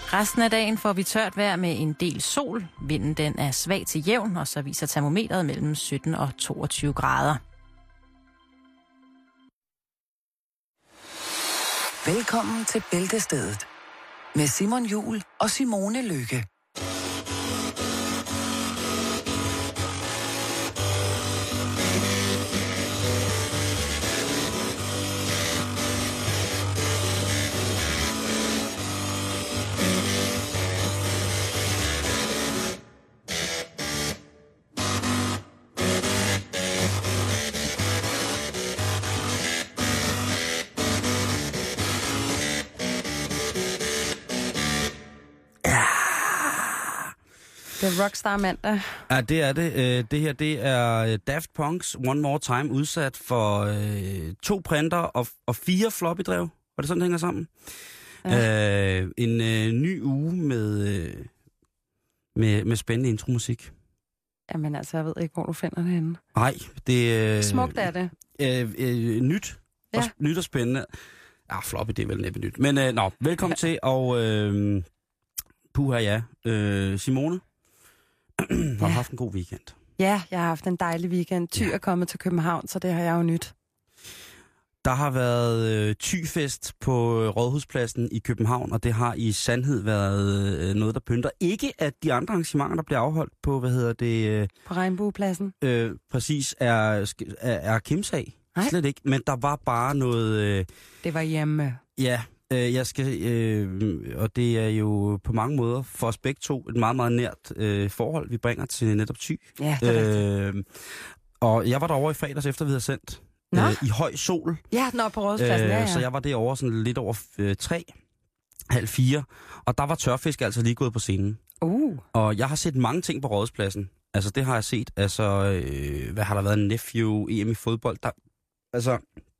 Resten af dagen får vi tørt vejr med en del sol. Vinden den er svag til jævn, og så viser termometeret mellem 17 og 22 grader. Velkommen til Bæltestedet med Simon Juhl og Simone Lykke. Det er Rockstar mandag. Ja, det er det. Det her, det er Daft Punk's One More Time udsat for 2 printer og 4 floppy-drev. Var det sådan, det hænger sammen? Ja. En ny uge med spændende intromusik. Jamen altså, jeg ved ikke, hvor du finder det henne. Nej, det... Smukt er det. Nyt. Ja. Nyt og spændende. Ja, floppy, det er vel næppe nyt. Men velkommen til, og puha ja. Simone, har du haft en god weekend? Ja, jeg har haft en dejlig weekend. Ty er kommet til København, så det har jeg jo nyt. Der har været Thy-fest på Rådhuspladsen i København, og det har i sandhed været noget, der pynter. Ikke at de andre arrangementer, der bliver afholdt på, på Regnbuepladsen? Præcis, er Kims-sag. Slet ikke, men der var bare noget... Det var hjemme. Ja, jeg skal... og det er jo på mange måder for os begge to et meget, meget nært forhold, vi bringer til netop Thy. Ja, det er rigtigt. Og jeg var derovre i fredags efter, vi havde sendt. I høj sol. Ja, den oppe på Rådhuspladsen, ja. Så jeg var derovre sådan lidt over 3:30, og der var Tørfisk altså lige gået på scenen. Og jeg har set mange ting på Rådhuspladsen. Altså, det har jeg set. Altså, hvad har der været? Nephew, EM i fodbold. Der, altså,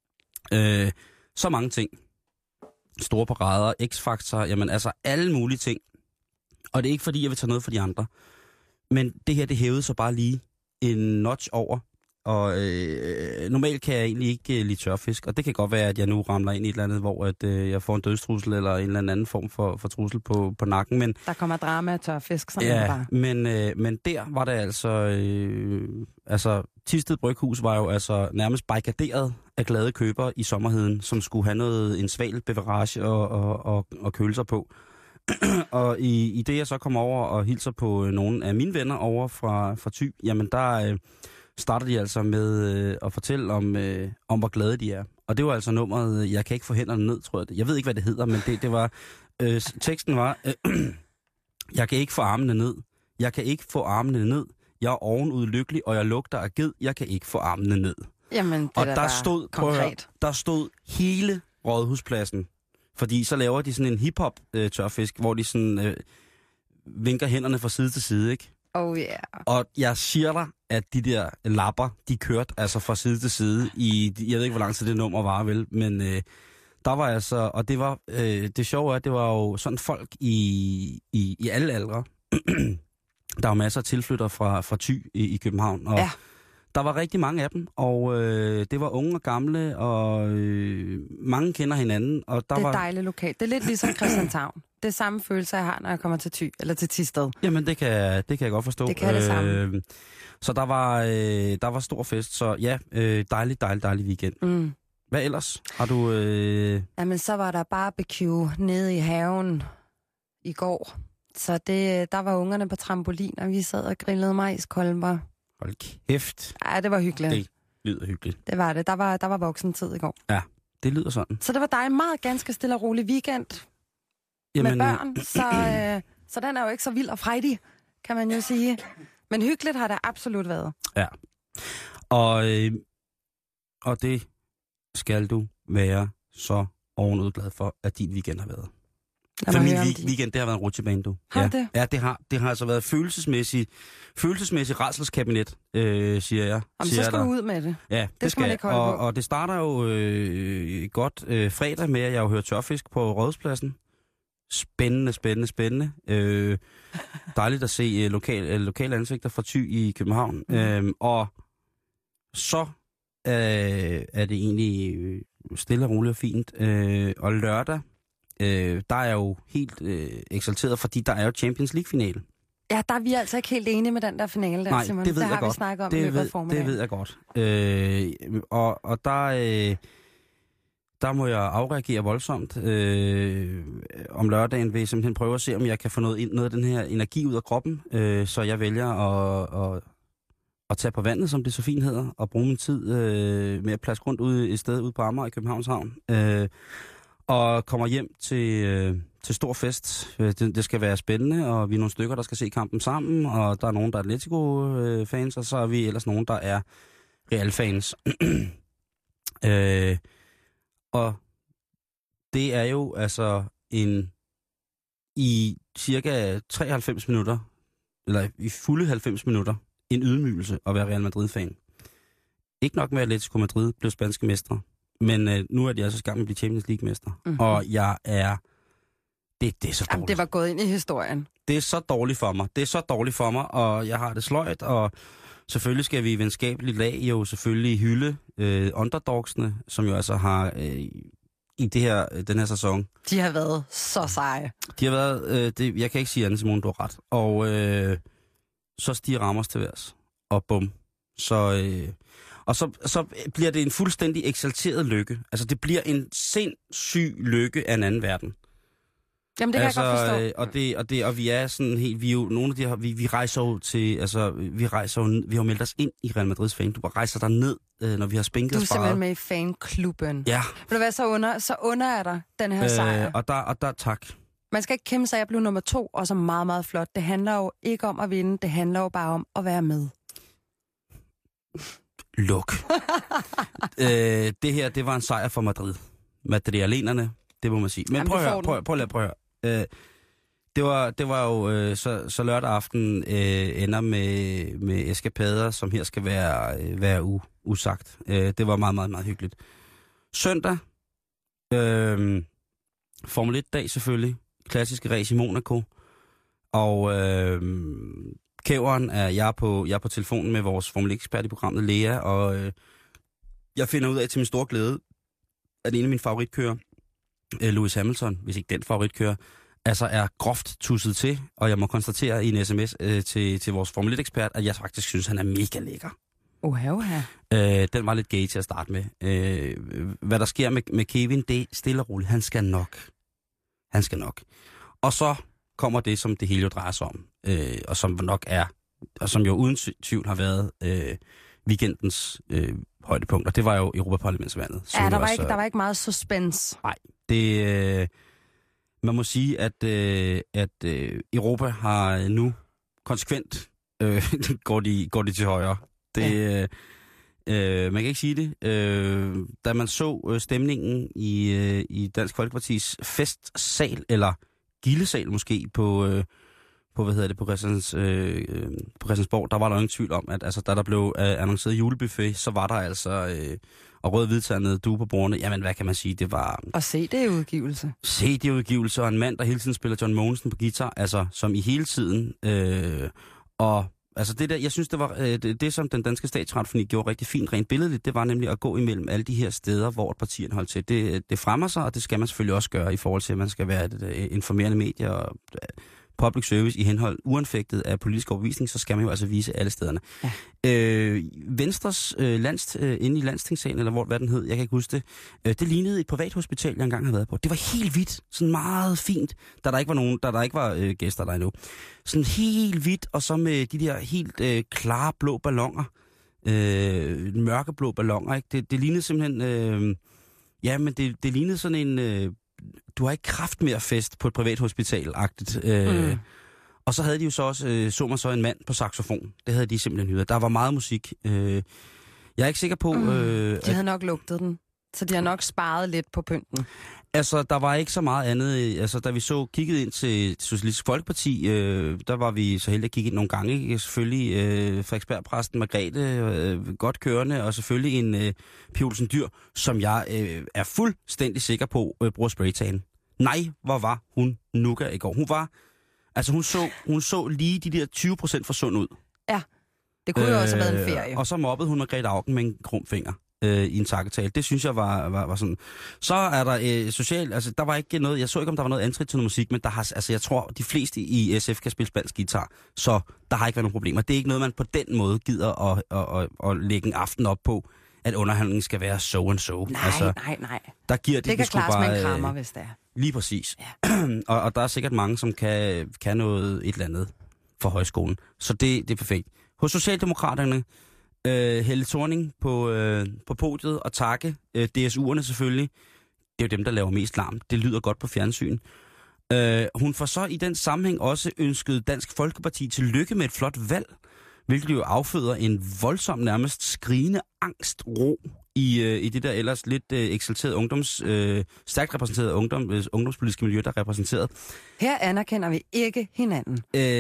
så mange ting. Store parader, X-Factor, jamen altså alle mulige ting. Og det er ikke fordi, jeg vil tage noget for de andre. Men det her, det hævede så bare lige en notch over. Og normalt kan jeg egentlig ikke lide tørfisk, og det kan godt være, at jeg nu ramler ind i et eller andet, hvor at, jeg får en dødstrussel eller en eller anden form for trussel på nakken. Men, der kommer drama af tørfisk, sådan ja, bare. Men der var det altså Thisted Bryghus var jo altså nærmest barrikaderet af glade købere i sommerheden, som skulle have en sval beverage og køle sig på. Og i det, jeg så kom over og hilser på nogle af mine venner over fra Thy, jamen der... starter de altså med at fortælle om hvor glade de er. Og det var altså nummeret, jeg kan ikke få hænderne ned, tror jeg. Jeg ved ikke, hvad det hedder, men det var... teksten var, jeg kan ikke få armene ned. Jeg kan ikke få armene ned. Jeg er ovenud lykkelig, og jeg lugter af ged. Jeg kan ikke få armene ned. Jamen, det og der stod konkret. Der stod hele Rådhuspladsen. Fordi så laver de sådan en hip-hop tørfisk, hvor de sådan vinker hænderne fra side til side, ikke? Oh yeah. Og jeg siger dig, at de der lapper, de kørte altså fra side til side i, jeg ved ikke, hvor lang tid det nummer var, vel, men der var altså, og det var, det sjove er, at det var jo sådan folk i alle aldre. Der var masser af tilflyttere fra Thy i København, og der var rigtig mange af dem, og det var unge og gamle, og mange kender hinanden. Og der det er var dejligt lokalt. Det er lidt ligesom Christianshavn. Det er samme følelse, jeg har, når jeg kommer til Thy, eller til Thisted. Jamen, det kan jeg godt forstå. Det kan det samme. Så der var stor fest, så ja, dejlig weekend. Mm. Hvad ellers? Har du... Jamen, så var der barbecue nede i haven i går. Så der var ungerne på trampolin, og vi sad og grillede majskolber. Hold kæft. Ja, det var hyggeligt. Det lyder hyggeligt. Det var det. Der var voksentid i går. Ja, det lyder sådan. Så det var dig meget ganske stille og rolig weekend med børn. Så den er jo ikke så vild og frejdig, kan man jo sige. Men hyggeligt har det absolut været. Ja. Og det skal du være så ovenud glad for, at din weekend har været. For min weekend, det har været en rutsjebane, du. Har det? Ja, det har altså været følelsesmæssig rædselskabinet, siger jeg. Jamen, så skal du ud med det. Ja, det skal jeg. Og det starter jo godt fredag med, at jeg har hørt tørfisk på Rådhuspladsen. Spændende. Dejligt at se lokale ansigter fra Thy i København. Og så er det egentlig stille og roligt og fint. Og lørdag der er jeg jo helt eksalteret, fordi der er jo Champions League-finale. Ja, der er vi altså ikke helt enige med den der finale der, Nej, Simon. det ved jeg har godt. Vi snakket om i løbet af formiddagen. Det ved jeg godt. Og der må jeg afreagere voldsomt. Om lørdagen vil jeg simpelthen prøve at se, om jeg kan få noget af den her energi ud af kroppen. Så jeg vælger at tage på vandet, som det så fint hedder, og bruge min tid med at plads rundt ude et sted ude på Amager i Københavns Havn. Og kommer hjem til stor fest. Det skal være spændende, og vi er nogle stykker, der skal se kampen sammen, og der er nogen, der er Atletico-fans, og så er vi ellers nogen, der er Real-fans. Og det er jo altså i cirka 93 minutter, eller i fulde 90 minutter, en ydmygelse at være Real Madrid-fan. Ikke nok med, at Atletico Madrid blev spanske mestre, men nu er de altså i gang med at blive Champions League-mestre. Mm-hmm. Og jeg er... Det er så dårligt. Jamen, det var gået ind i historien. Det er så dårligt for mig. Og jeg har det sløjt, og selvfølgelig skal vi i venskabeligt lag jo selvfølgelig hylde underdogsene, som jo altså har i den her sæson. De har været så seje. De har været... jeg kan ikke sige andet, Simone, du har ret. Og så stiger Ramos til værs. Og bum. Og så bliver det en fuldstændig eksalteret lykke. Altså, det bliver en sindssyg lykke af en anden verden. Jamen, det kan jeg godt forstå. Og vi er sådan helt... Vi er jo nogle af de her... Vi rejser jo til... Altså, vi har jo meldt os ind i Real Madrids fan. Du bare rejser der ned, når vi har spænket og sparet. Du er simpelthen med i fanklubben. Ja. Vil du være så under jeg dig den her sejr? Og der tak. Man skal ikke kæmpe sig, at jeg blev nummer 2, og så meget, meget flot. Det handler jo ikke om at vinde, det handler jo bare om at være med. Luk. Det her, det var en sejr for Madrid. Madrialenerne, det må man sige. Men jamen, prøv at høre. Det var jo så lørdag aften ender med eskapader, som her skal være usagt. Det var meget, meget, meget hyggeligt. Søndag, Formel 1-dag selvfølgelig. Klassiske race i Monaco. Og kæveren er jeg på telefonen med vores Formel 1-ekspert i programmet, Lea, og jeg finder ud af til min store glæde, at en af mine favoritkører, Lewis Hamilton, hvis ikke den favoritkører, altså er groft tusset til, og jeg må konstatere i en sms til vores Formel 1-ekspert, at jeg faktisk synes, han er mega lækker. Den var lidt gay til at starte med. Hvad der sker med Kevin, det er stille og roligt. Han skal nok. Og så kommer det, som det hele jo drejer sig om, og som nok er, og som jo uden tvivl har været weekendens højdepunkt, og det var jo Europaparlamentsvalget. Ja, der var ikke meget suspense. Nej, det... man må sige, at Europa har nu konsekvent går de til højre. Man kan ikke sige det. Da man så stemningen i Dansk Folkepartis festsal, eller gildesal måske, på Christiansborg, der var der ingen tvivl om, at altså, da der blev annonceret julebuffet, så var der altså og rød-hvidternet due på bordene. Jamen, hvad kan man sige? Det var... Og CD-udgivelse. CD-udgivelse, og en mand, der hele tiden spiller John Mogensen på guitar, altså som i hele tiden. Og altså det der, jeg synes, det var det, som den danske statsradiofoni gjorde rigtig fint, rent billedligt, det var nemlig at gå imellem alle de her steder, hvor partierne holdt til. Det fremmer sig, og det skal man selvfølgelig også gøre i forhold til, at man skal være et informerende medie og public service i henhold uanfægtet af politisk overbevisning, så skal man jo altså vise alle stederne. Ja. Venstres inde i Landstingssalen, eller hvad den hed, jeg kan ikke huske det, det lignede et privathospital, jeg engang havde været på. Det var helt hvidt, sådan meget fint, da der ikke var gæster der endnu. Sådan helt hvidt, og så med de der helt klare blå balloner, mørkeblå balloner, ikke? Det lignede simpelthen, men det lignede sådan en... du har ikke kraft mere fest på et privathospital-agtigt. Og så havde de jo så også, så en mand på saxofon. Det havde de simpelthen hyret. Der var meget musik. Jeg er ikke sikker på... de havde nok lugtet den, så de har nok sparet lidt på pynten. Altså, der var ikke så meget andet. Altså, da vi kiggede ind til Socialistisk Folkeparti, der var vi så heldige at kigge ind nogle gange. Selvfølgelig Frederiksberg-præsten Margrethe, godt kørende, og selvfølgelig en Pia Olsen Dyhr, som jeg er fuldstændig sikker på bruger spraytagen. Nej, hvor var hun nuka i går. Hun så lige de der 20% for sund ud. Ja, det kunne jo også have været en ferie. Og så mobbede hun Margrethe Auken med en krum finger. i en takketale. Det synes jeg var sådan. Så er der socialt, altså der var ikke noget, jeg så ikke, om der var noget antrit til noget musik, men der har, altså jeg tror, de fleste i SF kan spille spansk guitar, så der har ikke været nogen problemer. Det er ikke noget, man på den måde gider at lægge en aften op på, at underholdningen skal være so and so. Nej, altså, nej. Der giver det kan klares med en krammer, hvis det er. Lige præcis. Ja. og der er sikkert mange, som kan noget et eller andet for højskolen. Så det er perfekt. Hos Socialdemokraterne, Helle Thorning på podiet og takke DSU'erne selvfølgelig. Det er jo dem, der laver mest larm. Det lyder godt på fjernsyn. Hun får så i den sammenhæng også ønsket Dansk Folkeparti til lykke med et flot valg, hvilket jo afføder en voldsom, nærmest skrigende angstro i det der ellers lidt eksalterede stærkt repræsenterede ungdomspolitiske miljø, der er repræsenteret. Her anerkender vi ikke hinanden.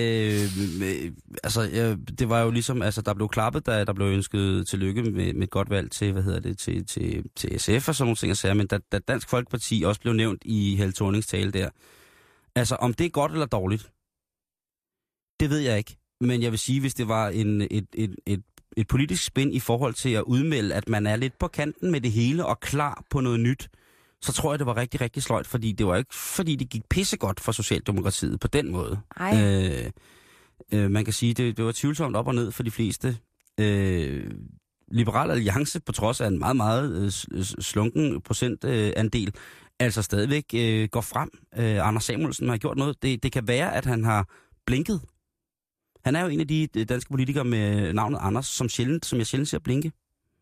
Det var jo ligesom, altså der blev klappet, da der blev ønsket tillykke med et godt valg til, til SF og sådan nogle ting, men da Dansk Folkeparti også blev nævnt i Helle Thornings tale der, altså om det er godt eller dårligt, det ved jeg ikke. Men jeg vil sige, hvis det var et politisk spin i forhold til at udmelde, at man er lidt på kanten med det hele og klar på noget nyt, så tror jeg, det var rigtig, rigtig sløjt, fordi det var ikke, fordi det gik pissegodt for Socialdemokratiet på den måde. Man kan sige, det var tvivlsomt op og ned for de fleste. Liberal Alliance, på trods af en meget, meget slunken procentandel, altså stadigvæk går frem. Anders Samuelsen har gjort noget. Det kan være, at han har blinket. Han er jo en af de danske politikere med navnet Anders, som jeg sjældent ser blinke.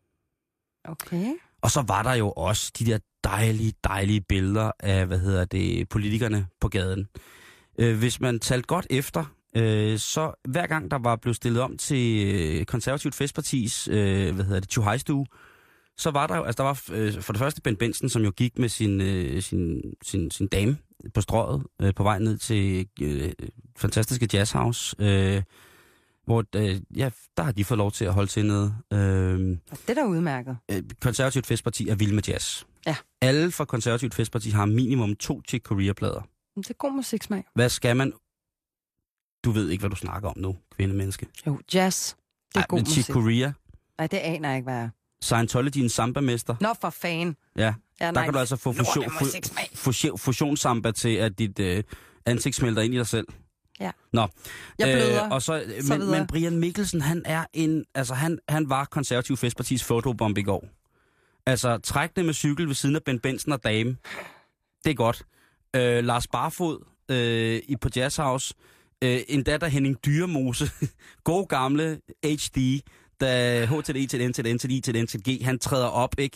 Okay. Og så var der jo også de der dejlige billeder af, politikerne på gaden. Hvis man talte godt efter, så hver gang der var blevet stillet om til Konservativt Festpartis, tjuhejstue, så var der jo, altså der var for det første Ben Benson, som jo gik med sin dame på strøget på vej ned til fantastiske jazzhouse, hvor der har de fået lov til at holde til nede. Det der udmærket. Konservativt Festparti er vild med jazz. Ja. Alle fra Konservativt Festparti har minimum 2 Chick Corea-plader. Det er god musiksmag. Hvad skal man... Du ved ikke, hvad du snakker om nu, kvindemenneske. Jo, jazz. Det er god musik. Chick Corea? Nej, det aner jeg ikke, hvad er. Scientology, en samba-mester. Nå, for fan. Ja, der kan du altså få fusionssamba til, at dit ansigt smelter ind i dig selv. Ja. Nå. Jeg bløder. Og så men Brian Mikkelsen, han er han var Konservativ Festpartis fotobomb i går. Altså, trækkende med cykel ved siden af Ben Benson og dame. Det er godt. Lars Barfod på Jazzhouse. Endda der Henning Dyremose. God gamle HD, da H til E til N til N til I til N til G, han træder op, ikke?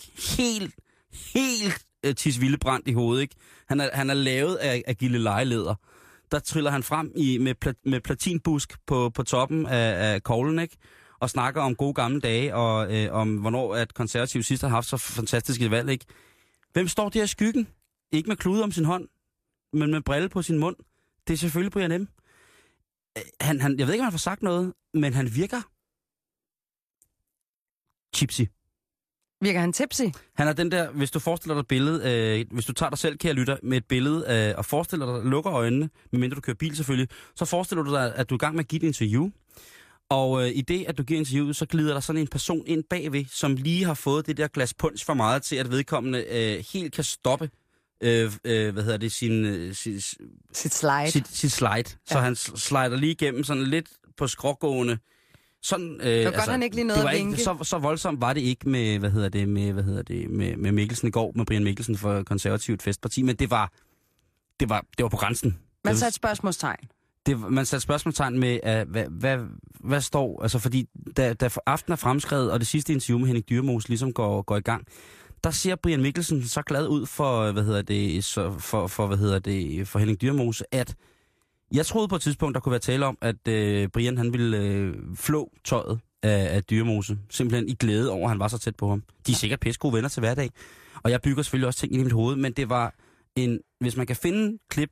Helt tisvildebrændt i hovedet, ikke? Han er lavet af gilde lejeleder. Der triller han frem med platinbusk på toppen af koglen, ikke? Og snakker om gode gamle dage, og om hvornår at Konservativ sidst har haft så fantastiske valg, ikke? Hvem står der i skyggen? Ikke med klude om sin hånd, men med brille på sin mund. Det er selvfølgelig Brian M. Jeg ved ikke, om han får sagt noget, men han virker chipsy. Virker han tipsy? Han er den der, hvis du forestiller dig et billede, hvis du tager dig selv, kære lytter, med et billede, og forestiller dig, lukker øjnene, medmindre du kører bil selvfølgelig, så forestiller du dig, at du er i gang med at give et interview. Og i det, at du giver interviewet, så glider der sådan en person ind bagved, som lige har fået det der glas punch for meget til, at vedkommende helt kan stoppe sit slide. Sit slide. Så han slider lige igennem sådan lidt på skrågående. Sådan, det var godt, han ikke lige noget at vinke. Så voldsomt var det ikke med Mikkelsen i går, med Brian Mikkelsen for Konservativt Festparti, men det var på grænsen. Man satte spørgsmålstegn. Man satte spørgsmålstegn med, hvad står, altså fordi da aftenen er fremskrevet, og det sidste interview med Henning Dyremose ligesom går i gang, der ser Brian Mikkelsen så glad ud for Henning Dyremose, at jeg troede på et tidspunkt, der kunne være tale om, at Brian han ville flå tøjet af Dyremose. Simpelthen i glæde over, at han var så tæt på ham. De er sikkert pisse gode venner til hverdag. Og jeg bygger selvfølgelig også ting ind i mit hoved, men det var hvis man kan finde klip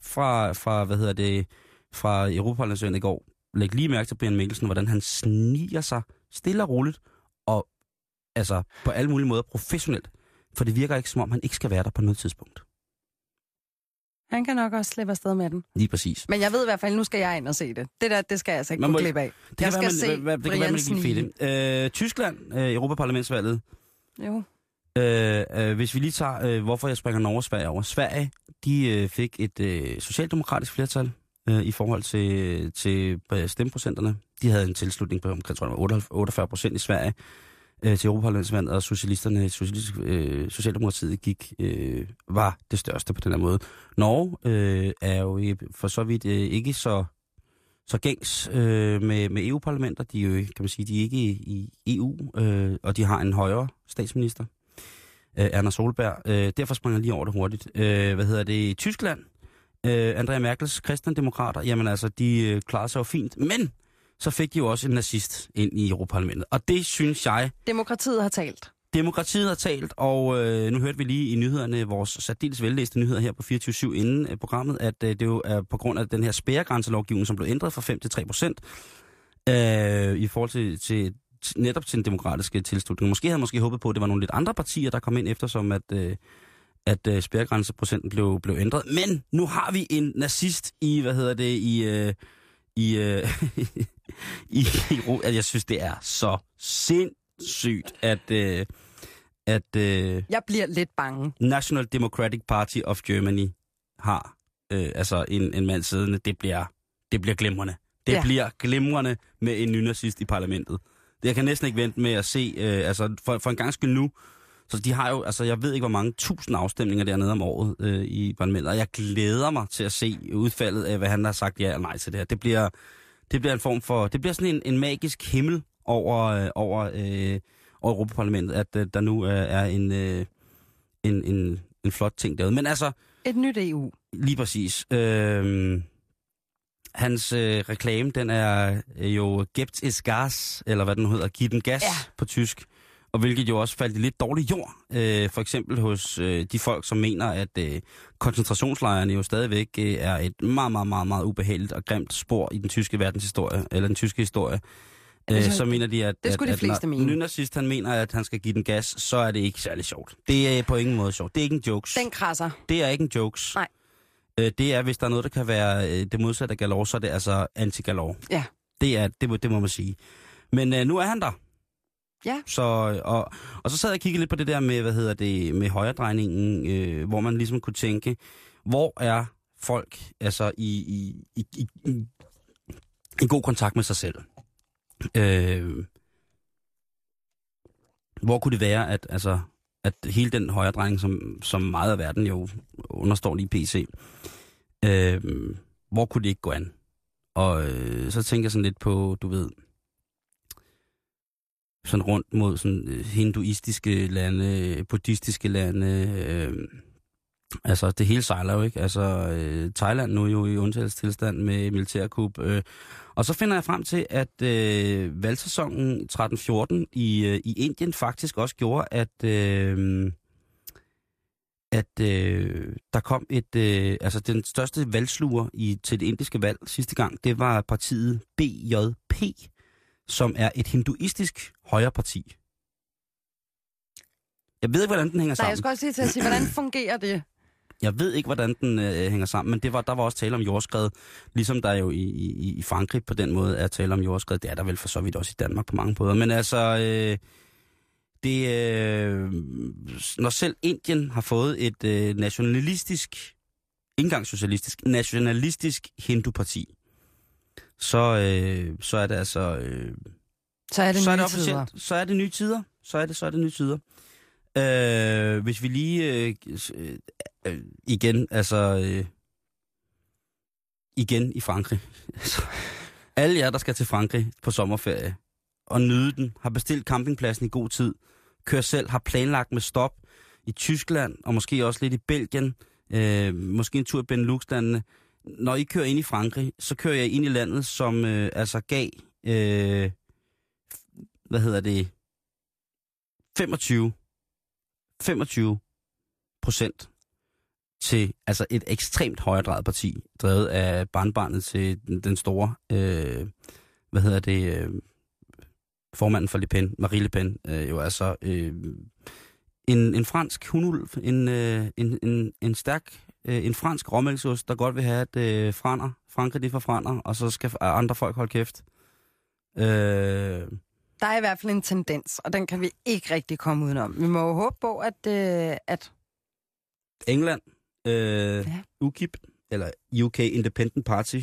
fra Europaparlamentsvalget i går, læg lige mærke til Brian Mikkelsen, hvordan han sniger sig stille og roligt, og altså på alle mulige måder professionelt. For det virker ikke, som om han ikke skal være der på noget tidspunkt. Han kan nok også slippe afsted med den. Lige præcis. Men jeg ved i hvert fald, nu skal jeg ind og se det. Det skal jeg altså ikke gå glip af. Jeg skal se Brian snige. Tyskland, Europaparlamentsvalget. Jo. Hvis vi lige tager, hvorfor jeg springer Norge og Sverige over. Sverige, de fik et socialdemokratisk flertal i forhold til stemmeprocenterne. De havde en tilslutning på omkring 48% i Sverige til Europaparlamentsvalget, og Socialdemokratiet var det største på den her måde. Norge er jo for så vidt ikke så gængs med EU-parlamenter. De er jo, kan man sige, de er ikke i EU, og de har en højere statsminister, Erna Solberg. Derfor springer jeg lige over det hurtigt. Tyskland, Angela Merkels kristendemokrater, jamen altså, de klarede sig jo fint, men så fik de jo også en nazist ind i Europaparlamentet. Og det synes jeg... Demokratiet har talt. Demokratiet har talt, og nu hørte vi lige i nyhederne, vores særdeles vellæste nyheder her på 24/7 inden programmet, at det jo er på grund af den her spærregrænselovgivning, som blev ændret fra 5 til 3%, i forhold til netop til den demokratiske tilslutning. Måske havde man håbet på, at det var nogle lidt andre partier, der kom ind eftersom, at spærregrænseprocenten blev ændret. Men nu har vi en nazist i, at jeg synes, det er så sindssygt, at jeg bliver lidt bange. National Democratic Party of Germany har en mand siddende. Det bliver glimrende. Det bliver glimrende med en nynazist i parlamentet. Jeg kan næsten ikke vente med at se, for en gang skyld nu, så de har jo, jeg ved ikke, hvor mange tusind afstemninger dernede om året i parlamentet, og jeg glæder mig til at se udfaldet af, hvad han har sagt ja eller nej til det her. Det bliver en form for, det bliver sådan en magisk himmel over Europaparlamentet, at der nu er en flot ting derude. Men altså... Et nyt EU. Lige præcis. Hans reklame, den er jo Gebt es Gas, eller hvad den hedder, Giv den gas på tysk. Og hvilket jo også faldt i lidt dårlig jord. For eksempel hos de folk, som mener, at koncentrationslejrene jo stadigvæk er et meget, meget, meget, meget ubehageligt og grimt spor i den tyske verdenshistorie, eller den tyske historie. Så mener de, at når nynazist han mener, at han skal give den gas, så er det ikke særlig sjovt. Det er på ingen måde sjovt. Det er ikke en jokes. Den krasser. Det er ikke en jokes. Nej. Det er, hvis der er noget, der kan være det modsatte af galore, så er det altså anti-galore. Ja. Det må man sige. Men nu er han der. Ja. Og så sad jeg og kiggede lidt på det der med, med højredrejningen, hvor man ligesom kunne tænke, hvor er folk altså i god kontakt med sig selv? Hvor kunne det være, at hele den højredrejning, som meget af verden jo understår lige PC, hvor kunne det ikke gå an? Og så tænker jeg sådan lidt på, du ved, sådan rundt mod sådan hinduistiske lande, buddhistiske lande. Det hele sejler jo, ikke? Thailand nu jo i undtagelsestilstand med militærkup. Og så finder jeg frem til, at valgsæsonen 13-14 i Indien faktisk også gjorde, at der kom den største valgsluger til det indiske valg sidste gang, det var partiet BJP, som er et hinduistisk højreparti. Jeg ved ikke, hvordan den hænger sammen. Nej, jeg skal også lige til at sige, hvordan fungerer det? Jeg ved ikke, hvordan den hænger sammen, men der var også tale om jordskred, ligesom der jo i Frankrig på den måde er tale om jordskred. Det er der vel for så vidt også i Danmark på mange måder. Men når selv Indien har fået et nationalistisk, ikke engang socialistisk, nationalistisk hinduparti, så er det altså... så er det nye tider. Så er det nye tider. Så er det nye tider. Hvis vi lige igen i Frankrig. Alle jer, der skal til Frankrig på sommerferie og nyde den, har bestilt campingpladsen i god tid, kører selv, har planlagt med stop i Tyskland og måske også lidt i Belgien, måske en tur i Benelux-landene. Når I kører ind i Frankrig, så kører jeg ind i landet, som gav 25% til et ekstremt højredrejet parti, drevet af barnbarnet til den store, formanden for Le Pen, Marie Le Pen, en fransk hundulv, en stærk, en fransk råmælksost, der godt vil have, at Frankrig det er for franer, og så skal andre folk holde kæft. Der er i hvert fald en tendens, og den kan vi ikke rigtig komme udenom. Vi må jo håbe på, at England, UKIP, eller UK Independent Party,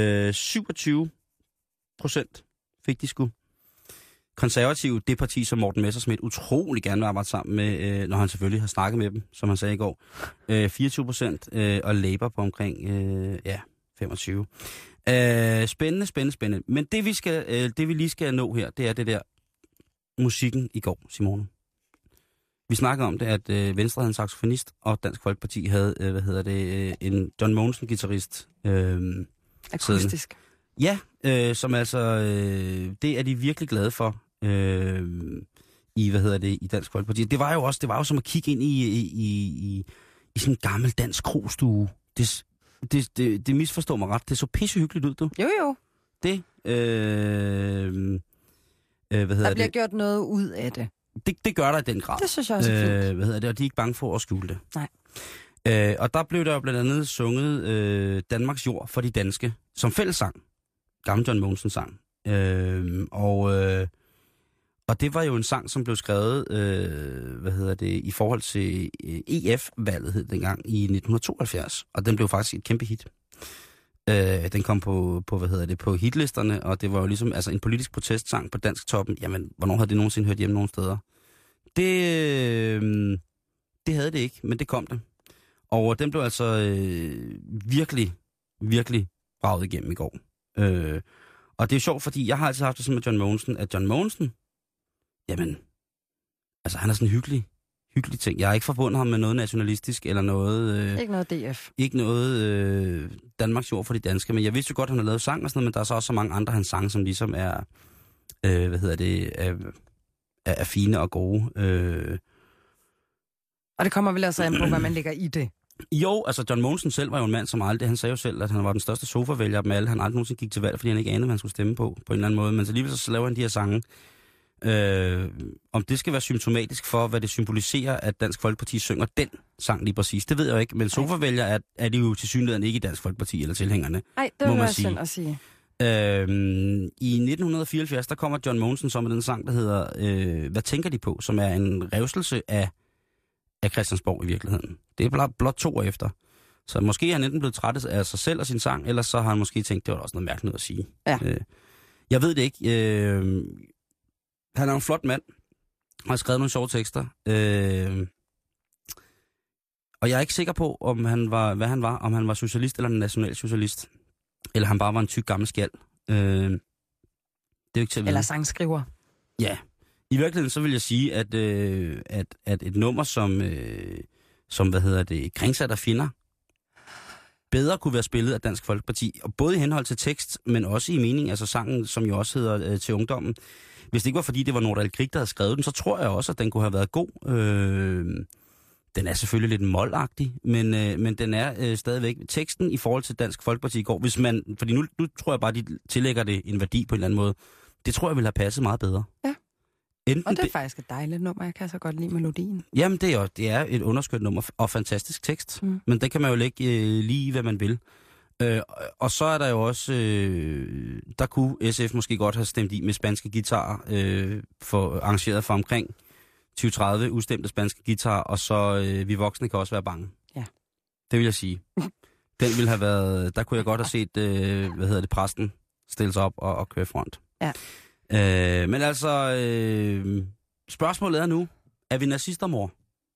27% fik de sgu. Konservative, det parti, som Morten Messerschmidt utrolig gerne vil arbejde sammen med, når han selvfølgelig har snakket med dem, som han sagde i går. 24%, og Labour på omkring 25%. Spændende. Men det vi lige skal nå her, det er det der musikken i går, Simone. Vi snakker om det, at Venstre havde en saxofonist, og Dansk Folkeparti havde, en John Mogensen-guitarist. Akustisk. Ja, som altså, det er de virkelig glade for i Dansk Folkeparti. Det var jo som at kigge ind i sådan en gammel dansk krogstue. Det misforstår mig ret. Det så pissehyggeligt ud, du. Jo. Det, der bliver gjort noget ud af det. Det gør der i den grad. Det synes jeg også er fint. Og de er ikke bange for at skjule det. Nej. Og der blev der jo blandt andet sunget Danmarks jord for de danske, som fællessang. Gammel John Mogensen sang. Og det var jo en sang, som blev skrevet, i forhold til EF-valget hed dengang i 1972. Og den blev faktisk et kæmpe hit. Den kom på hitlisterne, og det var jo ligesom en politisk protestsang på dansk toppen. Jamen, hvornår havde det nogensinde hørt hjemme nogen steder? Det havde det ikke, men det kom det. Og den blev altså virkelig, virkelig braget igennem i går. Og det er sjovt, fordi jeg har altid haft det sådan med John Mogensen, at John Mogensen, jamen, altså han er sådan en hyggelig ting. Jeg har ikke forbundet ham med noget nationalistisk eller noget... ikke noget DF. Ikke noget Danmarks jord for de danske, men jeg vidste jo godt, at han har lavet sang og sådan noget, men der er så også så mange andre hans sange, som ligesom er, er fine og gode. Og det kommer vel altså an på, hvad man lægger i det. Jo, altså John Mogensen selv var jo en mand som aldrig. Han sagde jo selv, at han var den største sofavælger af dem alle. Han aldrig nogensinde gik til valg, fordi han ikke anede, hvad han skulle stemme på en eller anden måde. Men så alligevel så laver han de her sange. Om det skal være symptomatisk for, hvad det symboliserer, at Dansk Folkeparti synger den sang lige præcis, det ved jeg jo ikke. Men sofavælger er de jo tilsyneladende ikke i Dansk Folkeparti eller tilhængerne. Nej, det vil være synd at sige. I 1974, der kommer John Mogensen så med den sang, der hedder Hvad tænker de på? Som er en revselse af Christiansborg i virkeligheden. Det er blot 2 år efter. Så måske er han enten blevet træt af sig selv og sin sang, eller så har han måske tænkt, det var også noget mærkeligt at sige. Ja. Jeg ved det ikke. Han er en flot mand. Har skrevet nogle sjove tekster. Og jeg er ikke sikker på, om hvad han var. Om han var socialist eller en nationalsocialist. Eller han bare var en tyk gammel skjald. Det er jo ikke til at vide. Eller sangskriver. Ja. I virkeligheden så vil jeg sige, at et nummer som Kringsat af fjender, bedre kunne være spillet af Dansk Folkeparti. Og både i henhold til tekst, men også i mening, altså sangen, som jo også hedder Til ungdommen. Hvis det ikke var fordi, det var Nordahl Grieg, der havde skrevet den, så tror jeg også, at den kunne have været god. Den er selvfølgelig lidt moldagtig, men den er stadigvæk teksten i forhold til Dansk Folkeparti i går. Hvis man, fordi nu tror jeg bare, de tillægger det en værdi på en eller anden måde. Det tror jeg ville have passet meget bedre. Ja. Og det er faktisk et dejligt nummer. Jeg kan så godt lide melodien. Jamen, det er et underskønt nummer og fantastisk tekst. Men det kan man jo lægge lige, hvad man vil. Og så er der jo også... der kunne SF måske godt have stemt i med spanske guitarer, arrangeret for omkring 20-30 udstemte spanske guitarer, og så vi voksne kan også være bange. Ja. Det vil jeg sige. Den ville have været... Der kunne jeg godt have set, præsten stille sig op og køre front. Ja. Men altså, spørgsmålet er nu, er vi nazister, mor?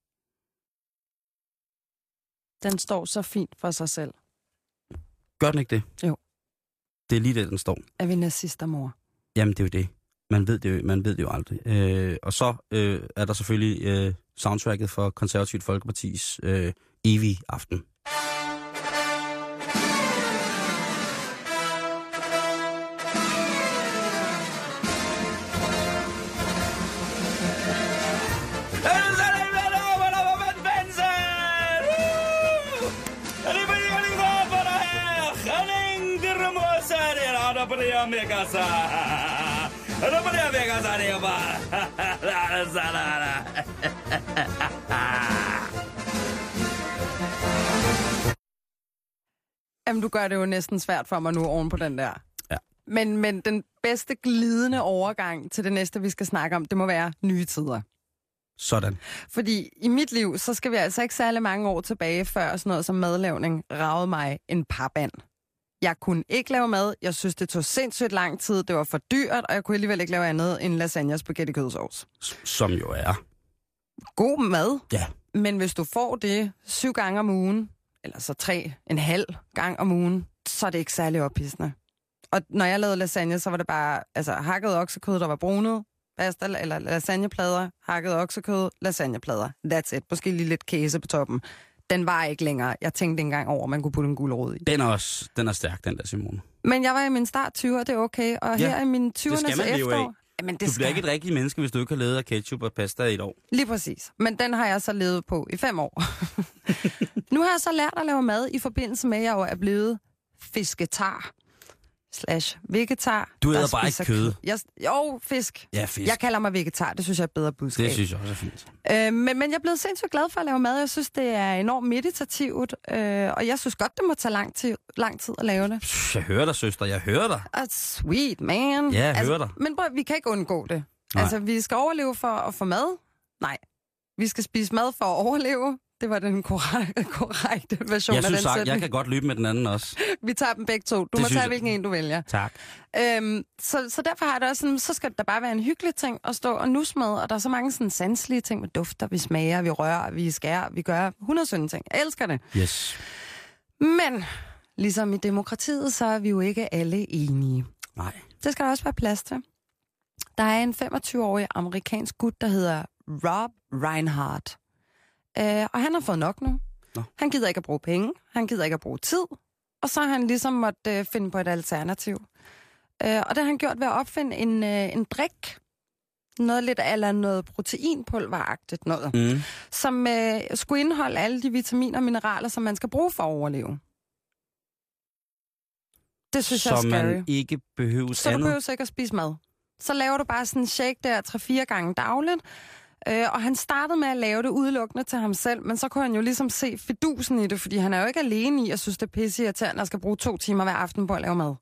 Den står så fint for sig selv. Gør den ikke det? Jo. Det er lige det, den står. Er vi nazister, mor? Jamen, det er jo det. Man ved det jo aldrig. Og så er der selvfølgelig soundtracket for Konservativt Folkepartis evige aften. Jamen, du gør det jo næsten svært for mig nu oven på den der. Ja. Men den bedste glidende overgang til det næste, vi skal snakke om, det må være nye tider. Sådan. Fordi i mit liv, så skal vi altså ikke særlig mange år tilbage, før sådan noget som madlavning ragede mig en parband. Jeg kunne ikke lave mad. Jeg synes, det tog sindssygt lang tid. Det var for dyrt, og jeg kunne alligevel ikke lave andet end lasagne og spaghetti kødsovs. Som jo er. God mad. Ja. Men hvis du får det 7 gange om ugen, eller så 3,5 gang om ugen, så er det ikke særlig ophidsende. Og når jeg lavede lasagne, så var det bare hakket oksekød, der var brunet, pasta eller lasagneplader, hakket oksekød, lasagneplader. That's it. Måske lige lidt kæse på toppen. Den var ikke længere. Jeg tænkte ikke engang over, at man kunne putte en gulerod i. Den er stærk, den der, Simone. Men jeg var i min start 20'er, det er okay. Og her i mine 20'ernes efterår... Jamen, du bliver ikke et rigtigt menneske, hvis du ikke har levet af ketchup og pasta i et år. Lige præcis. Men den har jeg så levet på i 5 år. Nu har jeg så lært at lave mad i forbindelse med, at jeg jo er blevet fisketar. /vegetar. Du æder bare ikke kød. Fisk. Ja, fisk. Jeg kalder mig vegetar, det synes jeg er et bedre budskab. Det synes jeg også er fint. Men jeg er blevet sindssygt glad for at lave mad. Jeg synes, det er enormt meditativt, og jeg synes godt, det må tage lang tid at lave det. Jeg hører dig, søster, jeg hører dig. Sweet, man. Ja, jeg hører dig. Men vi kan ikke undgå det. Nej. Altså, vi skal overleve for at få mad. Nej. Vi skal spise mad for at overleve. Det var den korrekte version af den sætning. Jeg kan godt løbe med den anden også. Vi tager dem begge to. Du må tage, hvilken en du vælger. Tak. Så derfor har jeg det også sådan, så skal der bare være en hyggelig ting at stå og nusse med, og der er så mange sådan sanselige ting med dufter, vi smager, vi rører, vi skærer, vi gør 117 ting. Jeg elsker det. Yes. Men ligesom i demokratiet, så er vi jo ikke alle enige. Nej. Det skal der også være plads til. Der er en 25-årig amerikansk gut, der hedder Rob Reinhardt. Og han har fået nok nu. Nå. Han gider ikke at bruge penge. Han gider ikke at bruge tid. Og så har han ligesom måtte finde på et alternativ. Og det har han gjort ved at opfinde en drik. Noget lidt eller noget proteinpulveragtigt noget. Som skulle indeholde alle de vitaminer og mineraler, som man skal bruge for at overleve. Det synes jeg er scary. Så man ikke behøver Så du behøver ikke at spise mad. Så laver du bare sådan en shake der 3-4 gange dagligt. Og han startede med at lave det udelukkende til ham selv, men så kunne han jo ligesom se fidusen i det, fordi han er jo ikke alene i at synes, det er pisseirriterende at skal bruge 2 timer hver aften på at lave mad.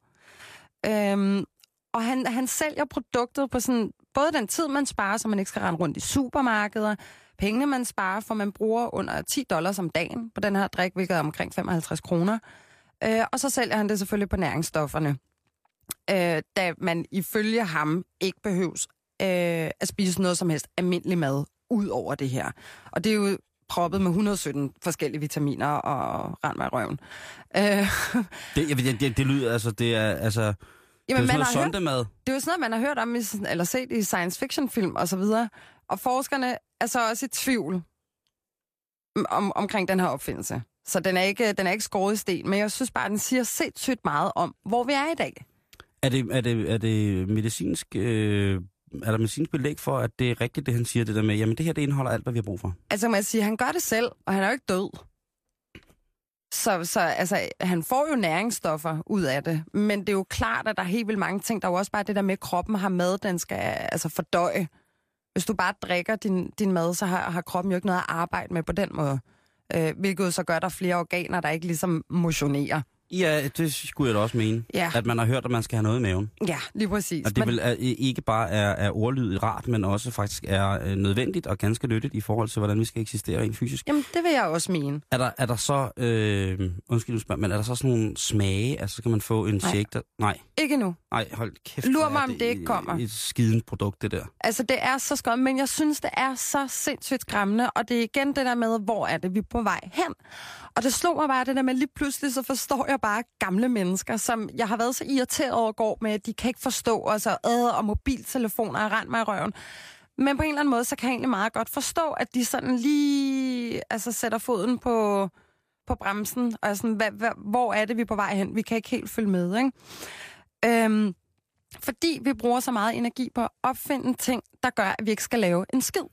Og han sælger produktet på sådan, både den tid, man sparer, så man ikke skal rende rundt i supermarkeder, pengene, man sparer, for man bruger under $10 om dagen på den her drik, hvilket er omkring 55 kroner. Og så sælger han det selvfølgelig på næringsstofferne, da man ifølge ham ikke behøves at spise noget som helst almindelig mad ud over det her. Og det er jo proppet med 117 forskellige vitaminer og rend mig i røven. Det lyder, altså, det er, altså... Jamen, det er sådan noget sondemad. Det er jo sådan noget, man har hørt om, eller set i science fiction film og så videre. Og forskerne er så også i tvivl omkring den her opfindelse. Så den er ikke skåret i sten, men jeg synes bare, den siger sindssygt meget om, hvor vi er i dag. Er det medicinsk... Er der medicinsk belæg for, at det er rigtigt, det han siger, det der med, jamen det her, det indeholder alt, hvad vi har brug for? Altså, man siger, han gør det selv, og han er jo ikke død. Så altså, han får jo næringsstoffer ud af det, men det er jo klart, at der er helt vildt mange ting. Der er jo også bare det der med, at kroppen har mad, den skal altså fordøje. Hvis du bare drikker din mad, så har kroppen jo ikke noget at arbejde med på den måde. Hvilket så gør, der flere organer, der ikke ligesom motionerer. Ja, det skulle jeg da også mene. Ja. At man har hørt, at man skal have noget i maven. Ja, lige præcis. Og det vel ikke bare er ordlydet rart, men også faktisk er nødvendigt og ganske nyttigt i forhold til, hvordan vi skal eksistere rent fysisk. Jamen, det vil jeg også mene. Er der så, undskyld, men er der så sådan nogle smage? Altså, kan man få en shake der? Nej. Ikke nu. Nej, hold kæft. Lur mig, om det ikke kommer. Et skident produkt, det der. Altså, det er så skønt, men jeg synes, det er så sindssygt skræmmende, og det er igen det der med, hvor er det, vi er på vej hen. Og det slog mig bare det der med, lige pludselig så forstår jeg bare gamle mennesker, som jeg har været så irriteret over går med, at de kan ikke forstå, og mobiltelefoner og rend mig i røven. Men på en eller anden måde, så kan jeg egentlig meget godt forstå, at de sådan lige sætter foden på bremsen, og sådan, hvor er det, vi er på vej hen? Vi kan ikke helt følge med, ikke? Fordi vi bruger så meget energi på at opfinde ting, der gør, at vi ikke skal lave en skid.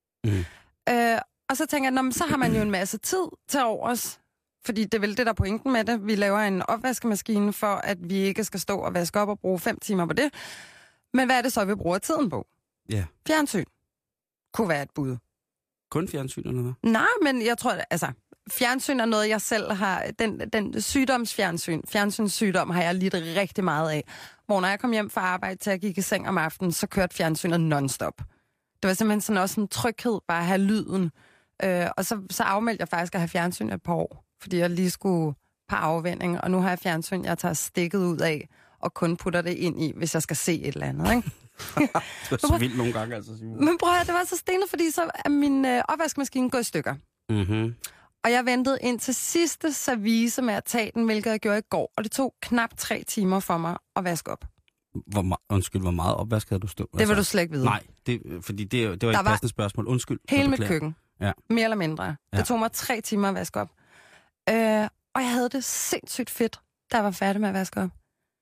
Og så tænker jeg, så har man jo en masse tid til overs. Fordi det er vel det, der er pointen med det. Vi laver en opvaskemaskine for, at vi ikke skal stå og vaske op og bruge 5 timer på det. Men hvad er det så, vi bruger tiden på? Ja. Fjernsyn kunne være et bud. Kun fjernsyn eller hvad? Nej, men jeg tror, fjernsyn er noget, jeg selv har... Den fjernsynssygdom har jeg lidt rigtig meget af. Hvor når jeg kom hjem fra arbejde til at gik i seng om aftenen, så kørte fjernsynet non-stop. Det var simpelthen sådan også en tryghed, bare at have lyden. Og så afmeldte jeg faktisk at have fjernsyn et par år, fordi jeg lige skulle på afvending. Og nu har jeg fjernsyn, jeg tager stikket ud af, og kun putter det ind i, hvis jeg skal se et eller andet, ikke? Det var så vildt nogle gange, altså, Simon. Men prøv at høre, det var så stenet, fordi så er min opvaskemaskine gået i stykker. Mm-hmm. Og jeg ventede ind til sidste service med at tage den, hvilket jeg gjorde i går. Og det tog knap 3 timer for mig at vaske op. Hvor meget opvask havde du stået? Det vil du slet ikke vide. Nej, fordi det var et passende spørgsmål. Undskyld. Hele mit køkken. Ja. Mere eller mindre. Ja. Det tog mig 3 timer at vaske op. Og jeg havde det sindssygt fedt, da jeg var færdig med at vaske op.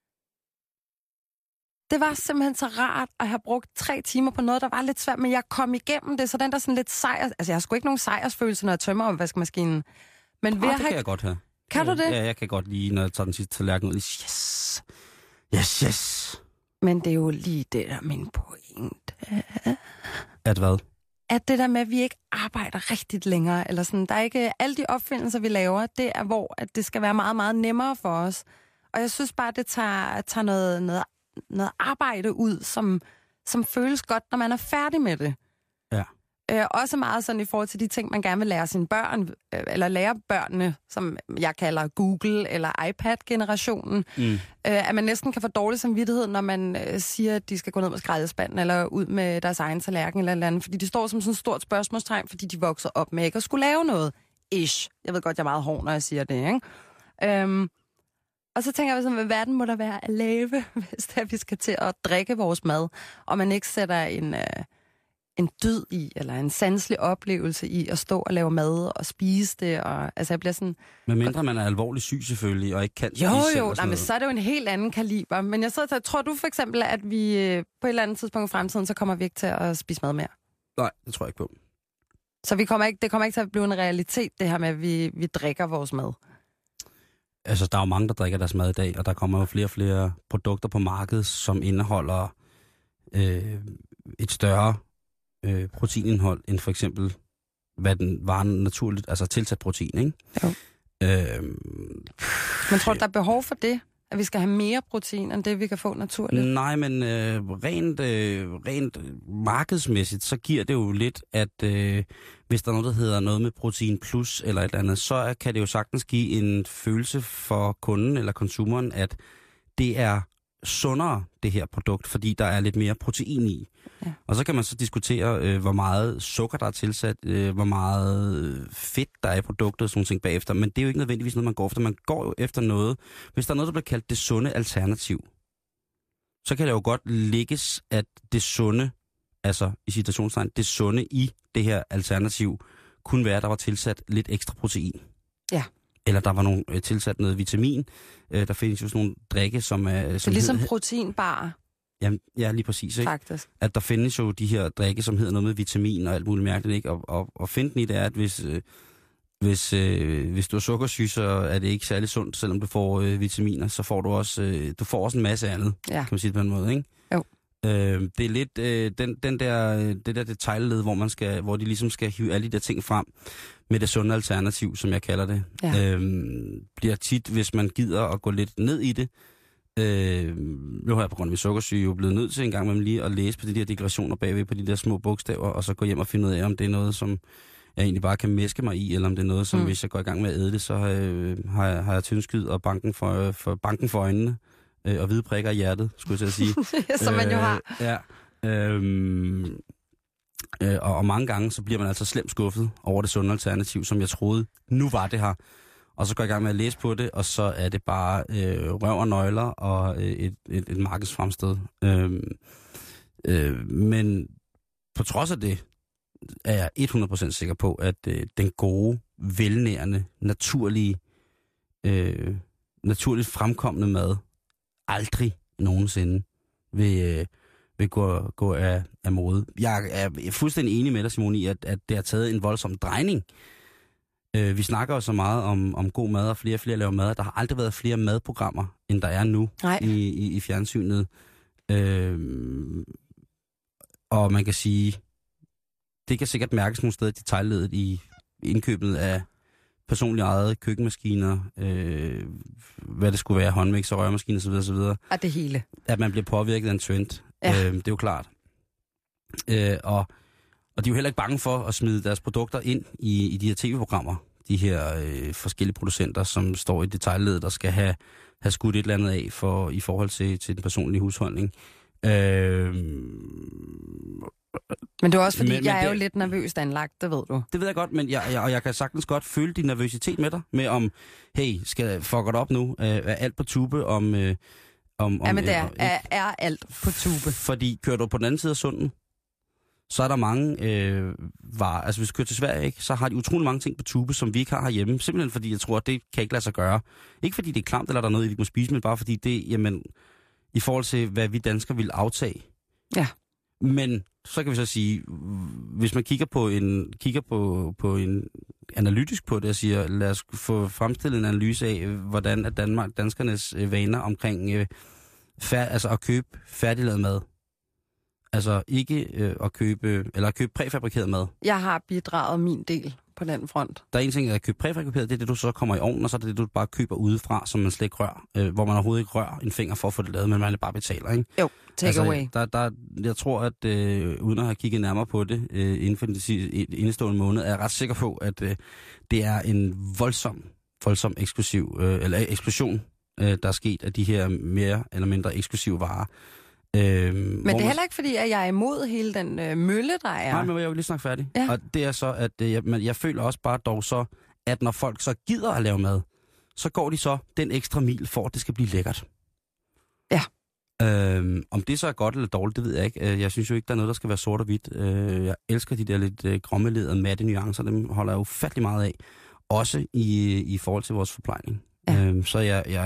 Det var simpelthen så rart at have brugt 3 timer på noget, der var lidt svært, men jeg kom igennem det, så den der sådan lidt sejrs... Altså, jeg har sgu ikke nogen sejrsfølelse, når jeg tømmer opvaskemaskinen. Men det kan jeg godt have. Kan du det? Ja, jeg kan godt lide, når jeg tager den sidste tallerken ud. Yes! Yes! Men det er jo lige det der min pointe. At hvad? At det der med, at vi ikke arbejder rigtigt længere, eller sådan, der er ikke alle de opfindelser, vi laver, det er, hvor at det skal være meget, meget nemmere for os. Og jeg synes bare, det tager noget arbejde ud, som føles godt, når man er færdig med det. Ja. Også meget sådan i forhold til de ting, man gerne vil lære sine børn, eller lære børnene, som jeg kalder Google- eller iPad-generationen. At man næsten kan få dårlig samvittighed, når man siger, at de skal gå ned med skraldespanden, eller ud med deres egen tallerken, eller andet. Fordi de står som sådan et stort spørgsmålstegn, fordi de vokser op med ikke at skulle lave noget. Ish. Jeg ved godt, jeg er meget hård, når jeg siger det, ikke? Og så tænker jeg, hvad verden må der være at lave, hvis det er, vi skal til at drikke vores mad, og man ikke sætter en dyd i, eller en sanselig oplevelse i at stå og lave mad og spise det. Og, altså, jeg bliver sådan... Men mindre man er alvorligt syg selvfølgelig, og ikke kan spise selv og sådan men så er det jo en helt anden kaliber. Men jeg så tror du for eksempel, at vi på et eller andet tidspunkt i fremtiden, så kommer vi ikke til at spise mad mere? Nej, det tror jeg ikke på. Så det kommer ikke til at blive en realitet, det her med, at vi drikker vores mad? Altså, der er jo mange, der drikker deres mad i dag, og der kommer jo flere og flere produkter på markedet, som indeholder et større proteinindhold, end for eksempel, hvad den var naturligt, altså tilsat protein, ikke? Jo. Men tror du, der er behov for det? At vi skal have mere protein, end det, vi kan få naturligt? Nej, men rent markedsmæssigt, så giver det jo lidt, at hvis der er noget, der hedder noget med protein plus eller et eller andet, så kan det jo sagtens give en følelse for kunden eller konsumeren, at det er sundere, det her produkt, fordi der er lidt mere protein i. Ja. Og så kan man så diskutere, hvor meget sukker der er tilsat, hvor meget fedt der er i produktet og sådan ting bagefter, men det er jo ikke nødvendigvis noget, man går efter. Man går jo efter noget. Hvis der er noget, der bliver kaldt det sunde alternativ, så kan det jo godt lægges, at det sunde, altså i citationstegn, det sunde i det her alternativ, kunne være, at der var tilsat lidt ekstra protein. Ja. Eller der var tilsat noget vitamin. Der findes jo sådan nogle drikke, som er... Det er ligesom proteinbar. Ja, lige præcis. Ikke? Faktisk. At der findes jo de her drikke, som hedder noget med vitamin og alt muligt mærkeligt, ikke? Og finden i det er, at hvis du har sukkersyge, så er det ikke særlig sundt, selvom du får vitaminer, så får du også, en masse andet, kan man sige det på en måde, ikke? Jo. Det er lidt det der detaljled, hvor de ligesom skal hive alle de der ting frem med det sunde alternativ, som jeg kalder det. Ja. Bliver tit, hvis man gider at gå lidt ned i det. Nu har jeg på grund af min sukkersyge jo blevet nødt til en gang med lige at læse på de der deklarationer bagved på de der små bogstaver, og så gå hjem og finde ud af, om det er noget, som jeg egentlig bare kan mæske mig i, eller om det er noget, som hvis jeg går i gang med at æde det, så har jeg tyndskyd og banken for øjnene. Og hvide prikker i hjertet, skulle jeg til at sige. Som man jo har. Ja. Og mange gange, så bliver man altså slemt skuffet over det sunde alternativ, som jeg troede, nu var det her. Og så går jeg i gang med at læse på det, og så er det bare røv og nøgler og et markedsfremsted. Men på trods af det, er jeg 100% sikker på, at den gode, velnærende, naturligt fremkommende mad aldrig nogensinde vil gå af mode. Jeg er fuldstændig enig med dig, Simone, i, at det har taget en voldsom drejning. Vi snakker jo så meget om god mad, og flere laver mad. Der har aldrig været flere madprogrammer, end der er nu i fjernsynet. Og man kan sige, det kan sikkert mærkes nogle steder i detaljledet i indkøbet af personligt ejede køkkenmaskiner, hvad det skulle være, håndmixer, rørmaskiner osv. osv. Og det hele. At man bliver påvirket af en trend. Ja. Det er jo klart. Og de er jo heller ikke bange for at smide deres produkter ind i de her tv-programmer. De her forskellige producenter, som står i detailledet og skal have skudt et eller andet af i forhold til den personlige husholdning. Men det er også fordi, jeg er jo lidt nervøst anlagt, det ved du. Det ved jeg godt, men jeg kan sagtens godt føle din nervøsitet med dig, med om, hey, skal jeg fuck op nu? Er alt på tube Jamen det er alt på tube. Fordi kører du på den anden side af sunden, så er der mange varer. Altså hvis du kører til Sverige, ikke, så har de utrolig mange ting på tube, som vi ikke har herhjemme. Simpelthen fordi jeg tror, at det kan ikke lade sig gøre. Ikke fordi det er klamt, eller der er noget, vi ikke må spise, men bare fordi det, jamen, i forhold til, hvad vi danskere vil aftage. Ja. Men så kan vi så sige, hvis man kigger på en analytisk på det, og siger, lad os få fremstillet en analyse af, hvordan er danskernes vaner omkring at købe færdiglavet mad. Altså ikke at købe præfabrikeret mad. Jeg har bidraget min del på den front. Der er en ting, at købe præfabrikeret, det er det, du så kommer i ovnen, og så er det, du bare køber udefra, som man slet ikke rører. Hvor man overhovedet ikke rører en finger for at få det lavet, men man bare betaler, ikke? Jo, take away. Jeg tror, at uden at have kigget nærmere på det inden for den indestående måned, er jeg ret sikker på, at det er en voldsom eksplosion, der er sket af de her mere eller mindre eksklusive varer. Men det er heller ikke fordi, at jeg er imod hele den mølle, der er. Nej, men jeg vil lige snakke færdig. Ja. Og det er så, at jeg føler også bare dog så, at når folk så gider at lave mad, så går de så den ekstra mil for, at det skal blive lækkert. Ja. Om det så er godt eller dårligt, det ved jeg ikke. Jeg synes jo ikke, der er noget, der skal være sort og hvidt. Jeg elsker de der lidt grommeledede, matte nuancer. Dem holder jeg ufattelig meget af. Også i forhold til vores forplejning. Ja. Så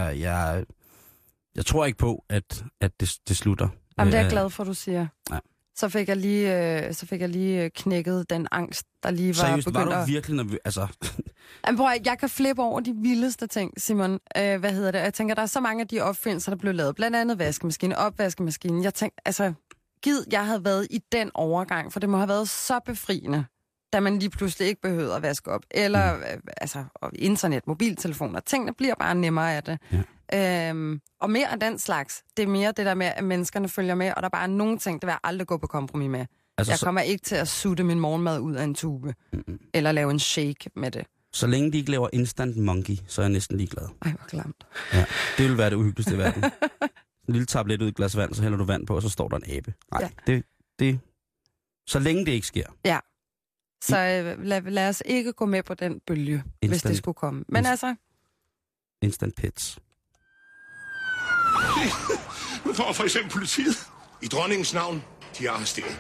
jeg tror ikke på, at det slutter. Jamen, det er jeg glad for, du siger. Ja. Så fik jeg lige knækket den angst, der lige var seriøst, begyndt var du virkelig nervøs? Altså... Jamen, bror, jeg kan flippe over de vildeste ting, Simon. Jeg tænker, der er så mange af de opfindelser, der blev lavet. Blandt andet vaskemaskine, opvaskemaskine. Jeg tænkte, jeg havde været i den overgang, for det må have været så befriende, da man lige pludselig ikke behøver at vaske op. Eller internet, mobiltelefoner. Tingene bliver bare nemmere af det. Ja. Og mere af den slags. Det er mere det der med, at menneskerne følger med, og der er bare nogle ting, der vil jeg aldrig gå på kompromis med. Altså, jeg kommer ikke til at sutte min morgenmad ud af en tube. Eller lave en shake med det. Så længe de ikke laver instant monkey, så er jeg næsten ligeglad. Ej, hvor klamt. Ja, det vil være det uhyggeligste i verden. En lille tablet ud i et glas vand, så hælder du vand på, og så står der en abe. Nej, ja. det så længe det ikke sker. Ja. Så lad os ikke gå med på den bølge, hvis det skulle komme. Men Instant pets. Nu får for eksempel politiet. I dronningens navn, de er arresteret.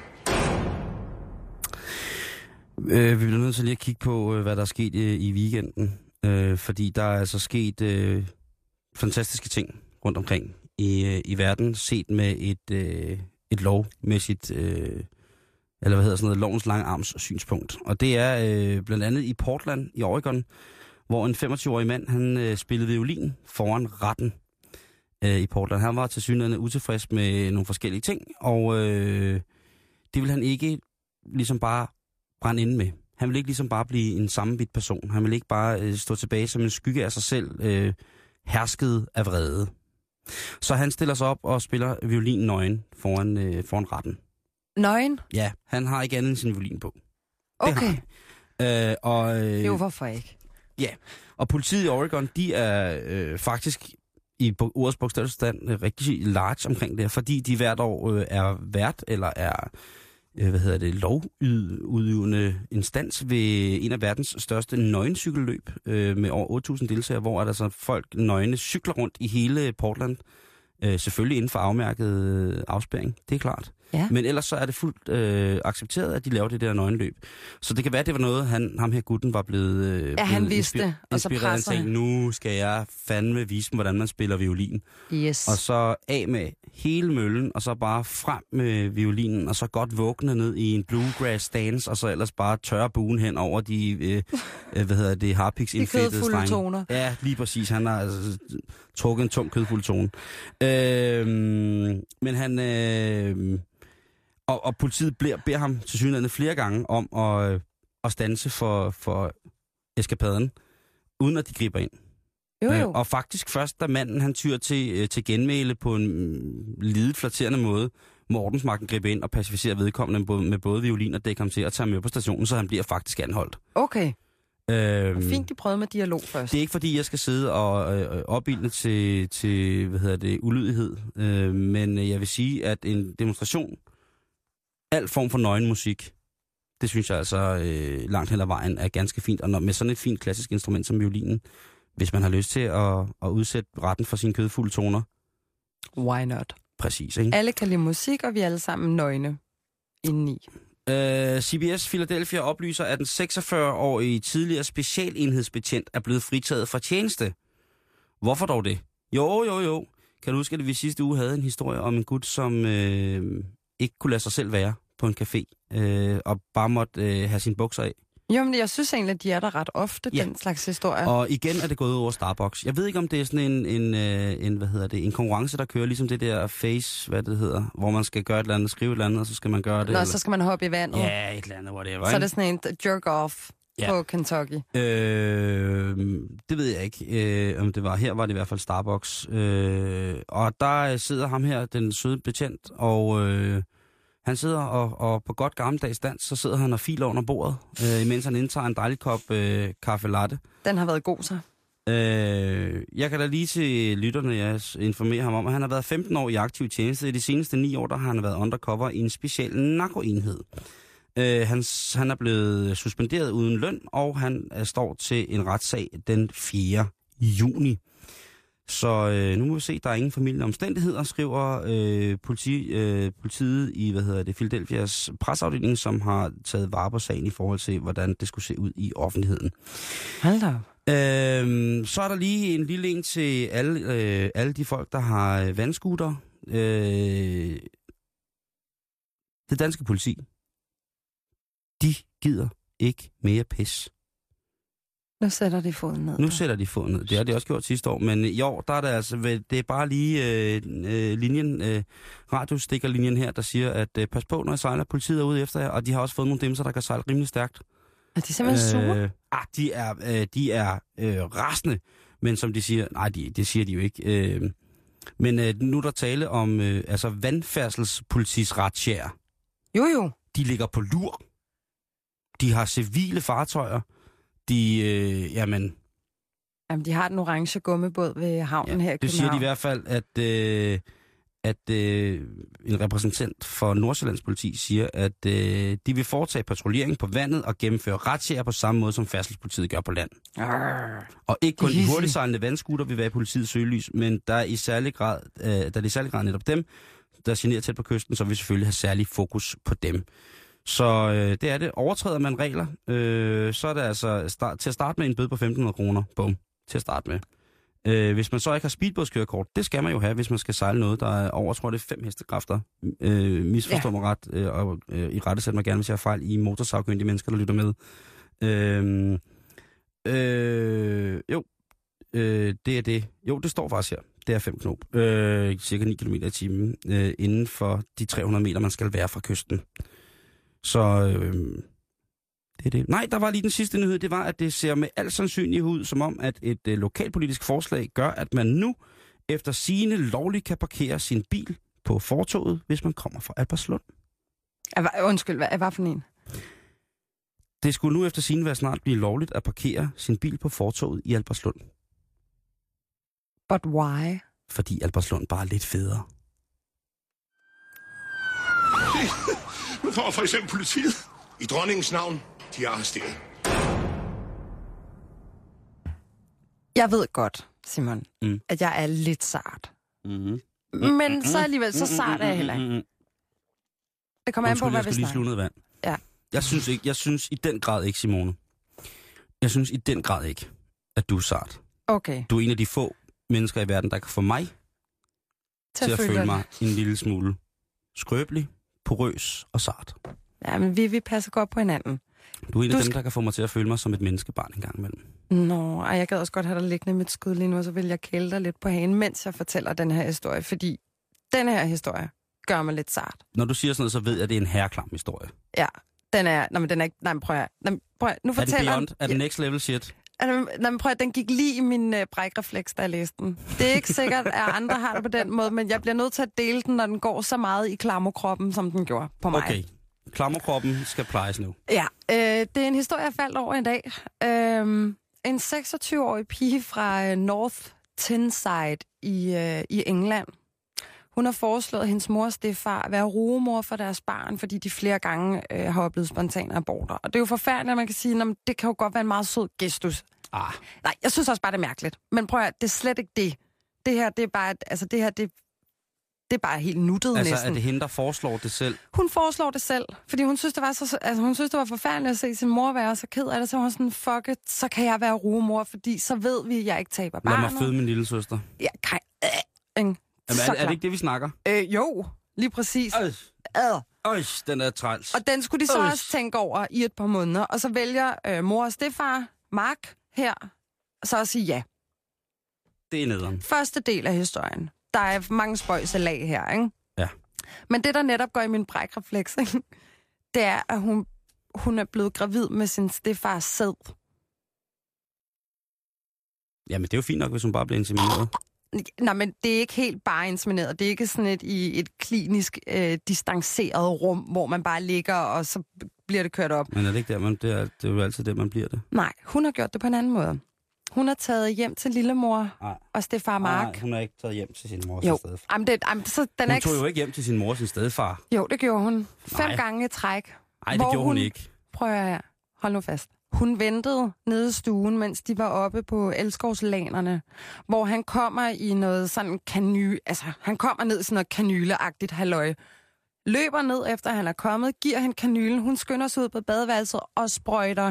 Vi bliver nødt til lige at kigge på, hvad der er sket i weekenden. Fordi der er altså sket fantastiske ting rundt omkring i verden, set med et lovmæssigt, eller hvad hedder sådan noget, lovens lange arms synspunkt. Og det er blandt andet i Portland i Oregon, hvor en 25-årig mand, han spillede violin foran retten i Portland. Han var tilsyneladende utilfreds med nogle forskellige ting, og det vil han ikke ligesom bare brænde inde med. Han vil ikke ligesom bare blive en sammenbidt person. Han vil ikke bare stå tilbage som en skygge af sig selv, hersket af vrede. Så han stiller sig op og spiller violin nøgen foran retten. Nøgen? Ja, han har ikke andet end sin violin på. Okay. Jo, hvorfor ikke? Ja, og politiet i Oregon, de er faktisk i ordets bogstaveligste rigtig large omkring det, fordi de hvert år er vært eller er lovudøvende instans ved en af verdens største nøgencykelløb med over 8.000 deltagere, hvor er der så folk nøgne cykler rundt i hele Portland. Selvfølgelig inden for afmærket afspærring, det er klart. Ja. Men ellers så er det fuldt accepteret, at de laver det der nøgenløb. Så det kan være, at det var noget, ham her gutten var blevet han vidste, og så presser. Han sagde, nu skal jeg fandme vise dem, hvordan man spiller violin. Yes. Og så af med hele møllen, og så bare frem med violinen, og så godt vågne ned i en bluegrass dance, og så ellers bare tørre buen hen over de, harpiks indfættede strenge. De kødfulde toner. Ja, lige præcis. Han har trukket en tung kødfuld tone. Men han... Og politiet beder ham tilsyneladende flere gange om at standse for eskapaden. uden at de griber ind. Jo. Og faktisk først, da manden han tyr til genmæle på en lidet flatterende måde, må ordensmagten gribe ind og pacificere vedkommende med både violin og dække ham til og tage ham med på stationen, så han bliver faktisk anholdt. Okay. Fint, de prøvede med dialog først. Det er ikke fordi, jeg skal sidde og opildne til ulydighed, men jeg vil sige, at en demonstration, al form for nøgenmusik, det synes jeg altså langt hen ad vejen er ganske fint. Og med sådan et fint klassisk instrument som violinen, hvis man har lyst til at udsætte retten for sine kødfulde toner. Why not? Præcis, ikke? Alle kan lide musik, og vi er alle sammen nøgne indeni. CBS Philadelphia oplyser, at den 46-årige tidligere specialenhedsbetjent er blevet fritaget fra tjeneste. Hvorfor dog det? Jo. Kan du huske, at vi sidste uge havde en historie om en gut, som ikke kunne lade sig selv være på en café, og bare måtte have sine bukser af? Jo, men jeg synes egentlig, at de er der ret ofte, den slags historie. Og igen er det gået over Starbucks. Jeg ved ikke, om det er sådan en konkurrence, der kører, ligesom det der face, hvor man skal gøre et eller andet, skrive et eller andet, og så skal man gøre det. Nå, så skal man hoppe i vandet. Ja, et eller andet, whatever. Så er det sådan en jerk-off på Kentucky. Det ved jeg ikke, om det var. Her var det i hvert fald Starbucks. Og der sidder ham her, den søde betjent, og han sidder og på godt gammeldags dans, så sidder han og filer under bordet, imens han indtager en dejlig kop kaffe latte. Den har været god, så. Jeg kan da lige til lytterne, jeg informerer ham om, at han har været 15 år i aktiv tjeneste. I de seneste 9 år, der har han været undercover i en speciel narkoenhed. Han er blevet suspenderet uden løn, og han står til en retssag den 4. juni. Så nu må vi se, der er ingen familielige omstændigheder, skriver politiet i Philadelphias presseafdeling, som har taget vare på sagen i forhold til, hvordan det skulle se ud i offentligheden. Hold da. Så er der lige en lille en til alle de folk, der har vandscooter. Det danske politi, de gider ikke mere pis. Nu sætter de foden ned. Det har de også gjort sidste år, men i år, der er det altså, det er bare lige radiostikkerlinjen her, der siger, at pas på, når jeg sejler, politiet er ude efter jer, og de har også fået nogle dimser, der kan sejle rimelig stærkt. Er de simpelthen sure? De er rasende, men som de siger, nej, det siger de jo ikke. Men nu er der tale om vandfærdselspolitis razziaer. Jo. De ligger på lur. De har civile fartøjer. Jamen, de har den orange gummibåd ved havnen her i København. Det siger de i hvert fald, at en repræsentant for Nordsjællands politi siger, at de vil foretage patruljering på vandet og gennemføre razziaer på samme måde, som færdselspolitiet gør på land. Og ikke kun de hurtigsejlende vandscooter vil være i politiets søgelys, men der er i særlig grad, netop dem, der generer tæt på kysten, så vil vi selvfølgelig have særlig fokus på dem. Så det er det. Overtræder man regler, så er det altså til at starte med en bøde på 1.500 kroner. Bum. Til at starte med. Hvis man så ikke har speedbådskørekort, det skal man jo have, hvis man skal sejle noget, der er over, tror jeg, det er 5 hestekræfter. Misforstår mig ret, og i rette sætter mig gerne, hvis jeg har fejl i motorsagkyndige mennesker, der lytter med. Det er det. Jo, det står faktisk her. Det er 5 knop. Cirka 9 km i timen inden for de 300 meter, man skal være fra kysten. Så det er det. Nej, der var lige den sidste nyhed. Det var, at det ser med al sandsynlighed ud, som om, at et lokalpolitisk forslag gør, at man nu efter sigende lovligt kan parkere sin bil på fortovet, hvis man kommer fra Albertslund. Undskyld, hvad var for en? Det skulle nu efter sigende være snart blive lovligt at parkere sin bil på fortovet i Albertslund. But why? Fordi Albertslund bare er lidt federe. Nu får for eksempel politiet. I dronningens navn, de er arresteret. Jeg ved godt, Simon, at jeg er lidt sart. Mm-hmm. Men så alligevel, så sart er jeg heller ikke. Det kommer an på, hvad vi snakker. Lige vand. Ja. Jeg synes i den grad ikke, Simone. Jeg synes i den grad ikke, at du er sart. Okay. Du er en af de få mennesker i verden, der kan få mig til at føle mig en lille smule skrøbelig, porøs og sart. Ja, men vi passer godt på hinanden. Du er en af dem, der kan få mig til at føle mig som et menneskebarn en gang imellem. Nå, jeg gad også godt have dig liggende med et skud lige nu, og så vil jeg kæle dig lidt på hagen, mens jeg fortæller den her historie, fordi den her historie gør mig lidt sart. Når du siger sådan noget, så ved jeg, at det er en herreklam historie. Ja, den er... Nå, men den er ikke... Nej, men prøv at... Nu fortæller... Er det beyond? Er det next level shit? Den gik lige i min brækrefleks, da jeg læste den. Det er ikke sikkert, at andre har det på den måde, men jeg bliver nødt til at dele den, når den går så meget i klammerkroppen, som den gjorde på mig. Okay, klammerkroppen skal plejes nu. Ja, det er en historie, jeg faldt over i dag. En 26-årig pige fra North Tyneside i England. Hun har foreslået, at hendes mor og stedfar at være rugemor for deres barn, fordi de flere gange har oplevet spontane aborter. Og det er jo forfærdeligt, at man kan sige, at det kan jo godt være en meget sød gestus. Nej, jeg synes også bare, det er mærkeligt. Men prøv at det er slet ikke det. Det her, det er bare, det er bare helt nuttet næsten. Altså, er det hende, der foreslår det selv? Hun foreslår det selv, fordi hun synes, det var forfærdeligt at se sin mor være så ked af det. Så hun sådan, fuck it, så kan jeg være rugemor, fordi så ved vi, at jeg ikke taber barnet. Lad mig føde min lille søster. Ja, Jamen, er det ikke det, vi snakker? Jo, lige præcis. Den er træls. Og den skulle de så også tænke over i et par måneder. Og så vælger mor og stedfar, Mark, her, så at sige ja. Det er nederen. Første del af historien. Der er mange spøjse lag her, ikke? Ja. Men det, der netop går i min brækrefleks, ikke? Det er, at hun er blevet gravid med sin stedfars sæd. Jamen, det er jo fint nok, hvis hun bare bliver insemineret. Nej, men det er ikke helt bare insemineret. Det er ikke sådan et klinisk distanceret rum, hvor man bare ligger, og så bliver det kørt op. Men er det ikke der, det er jo altid det, man bliver det? Nej, hun har gjort det på en anden måde. Hun har taget hjem til lillemor og stedfar Mark. Nej, hun har ikke taget hjem til sin mor og sin stedfar. Hun tog jo ikke hjem til sin mor og sin stedfar. Jo, det gjorde hun. 5 gange i træk. Nej, det gjorde hun ikke. Prøv at hold nu fast. Hun ventede nede i stuen, mens de var oppe på Elskovslanerne, hvor han kommer i noget sådan han kommer ned i sådan noget kanyleagtigt halløj. Løber ned efter han er kommet, giver hende kanylen, hun skynder sig ud på badeværelset og sprøjter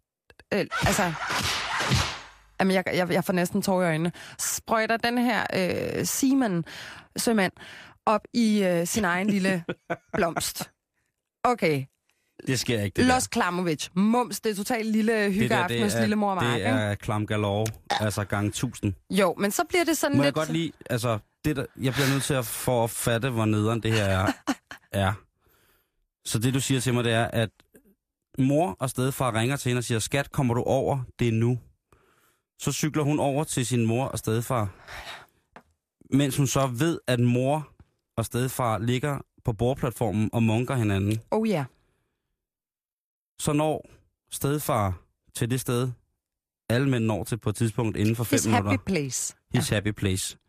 Jamen, jeg får næsten tårer i øjnene. Sprøjter den her sømand op i sin egen lille blomst. Okay. Det sker ikke, det Los Klamovic. Mums, det er totalt lille hyggeaften hos lille mor og Mark. Det er klam galore, altså gang 1000. Jo, men så bliver det sådan Må lidt... jeg godt lide, altså, jeg bliver nødt til at få at fatte, hvor nederen det her er. Så det, du siger til mig, det er, at mor og stedfar ringer til hende og siger, skat, kommer du over? Det er nu. Så cykler hun over til sin mor og stedfar, mens hun så ved, at mor og stedfar ligger på bordplatformen og munker hinanden. Oh ja. Så når stedfar til det sted, alle mænd når til på et tidspunkt inden for 5 minutter. Happy place. His happy place.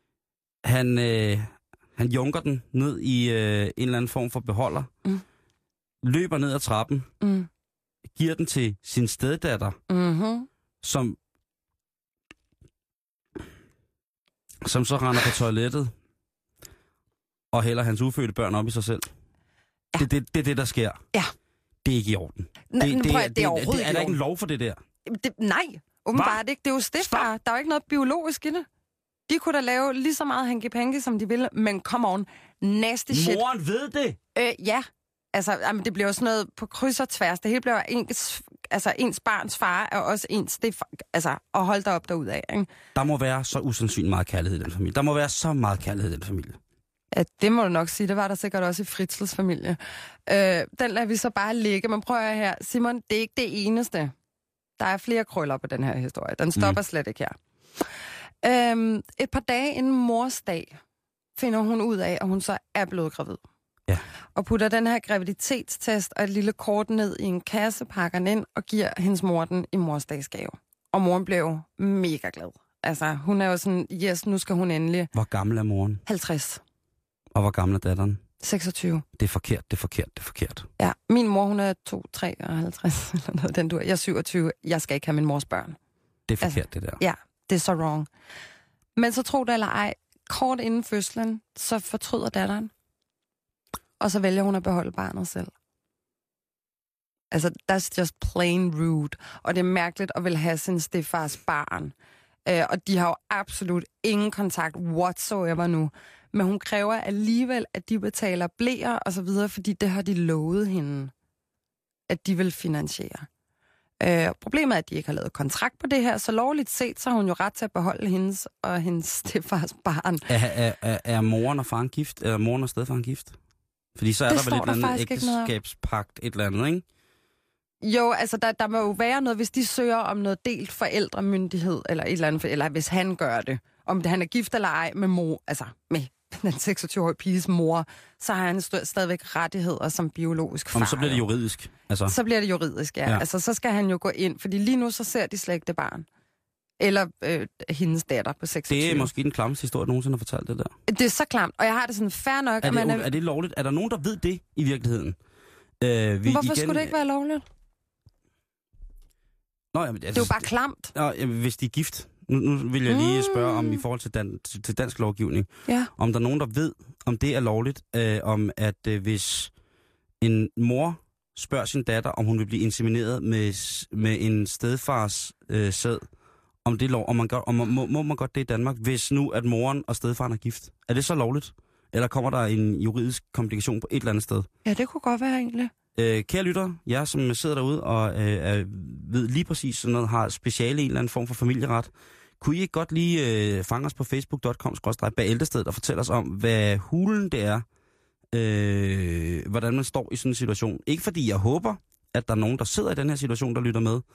Han junker den ned i en eller anden form for beholder, løber ned ad trappen, giver den til sin steddatter, som så render på toilettet og hælder hans ufødte børn op i sig selv. Ja. Det er det, der sker. Ja. Det er ikke i orden. Det er overhovedet ikke er der ikke en lov for det der? Nej, åbenbart ikke. Det er jo stedfar. Der er jo ikke noget biologisk i det. De kunne da lave lige så meget hanky-panky, som de ville, men come on, nasty shit. Moren ved det? Ja. Altså, det bliver jo sådan noget på kryds og tværs. Det hele bliver ens barns far er også ens stedfar. Altså, og hold dig op derudad, ikke? Der må være så usandsynligt meget kærlighed i den familie. Der må være så meget kærlighed i den familie. Ja, det må du nok sige. Det var der sikkert også i Fritzels familie. Den lader vi så bare ligge. Men prøv at her, Simon, det er ikke det eneste. Der er flere krøller på den her historie. Den stopper slet ikke her. Et par dage inden mors dag finder hun ud af, at hun så er blevet gravid. Ja. Og putter den her graviditetstest og et lille kort ned i en kasse, pakker den ind og giver hendes mor den i morsdagsgave. Og moren blev mega glad. Altså, hun er jo sådan, yes, nu skal hun endelig... Hvor gammel er moren? 50. Og hvor gammel er datteren? 26. Det er forkert. Ja, min mor, hun er 53 eller noget den du. Jeg er 27. Jeg skal ikke have min mors børn. Det er forkert, det der. Ja, det er så wrong. Men så tro det eller ej, kort inden fødslen, så fortryder datteren. Og så vælger hun at beholde barnet selv. Altså, that's just plain rude. Og det er mærkeligt at vil have sin stedfars barn. Og de har jo absolut ingen kontakt whatsoever nu. Men hun kræver alligevel, at de betaler bleer og så videre, fordi det har de lovet hende, at de vil finansiere. Problemet er, at de ikke har lavet kontrakt på det her, så lovligt set, så har hun jo ret til at beholde hendes og hendes stedfars barn. Er moren og faren gift? Er moren og stedfaren gift? Fordi så er der vel et eller andet ægteskabspagt, et eller andet, ikke? Jo, altså der må jo være noget, hvis de søger om noget delt forældremyndighed, eller et eller andet, eller hvis han gør det, om han er gift eller ej med mor, altså med den 26-årige piges mor, så har han stadigvæk rettigheder som biologisk far. Så bliver det juridisk. Altså. Så bliver det juridisk, ja. Altså, så skal han jo gå ind, fordi lige nu så ser de slet ikke det barn. Eller hendes datter på 26. Det er måske den klammeste historie, du nogensinde har fortalt det der. Det er så klamt, og jeg har det sådan fair nok. Er det lovligt? Er der nogen, der ved det i virkeligheden? Hvorfor skulle det ikke være lovligt? Nå, jamen, det er jo bare klamt. Hvis de er gift. Nu vil jeg lige spørge om i forhold til dansk lovgivning. Ja. Om der er nogen, der ved, om det er lovligt, om at hvis en mor spørger sin datter, om hun vil blive insemineret med en stedfars sæd, om det er lov, må man godt det i Danmark, hvis nu at moren og stedfaren er gift. Er det så lovligt? Eller kommer der en juridisk komplikation på et eller andet sted? Ja, det kunne godt være egentlig. Kære lytter, jeg som sidder derude og ved lige præcis sådan noget, har speciale i en eller anden form for familieret, kunne I ikke godt lige fange os på facebook.com/bæltestedet og fortælle os om, hvad hulen det er, hvordan man står i sådan en situation. Ikke fordi jeg håber, at der er nogen, der sidder i den her situation, der lytter med.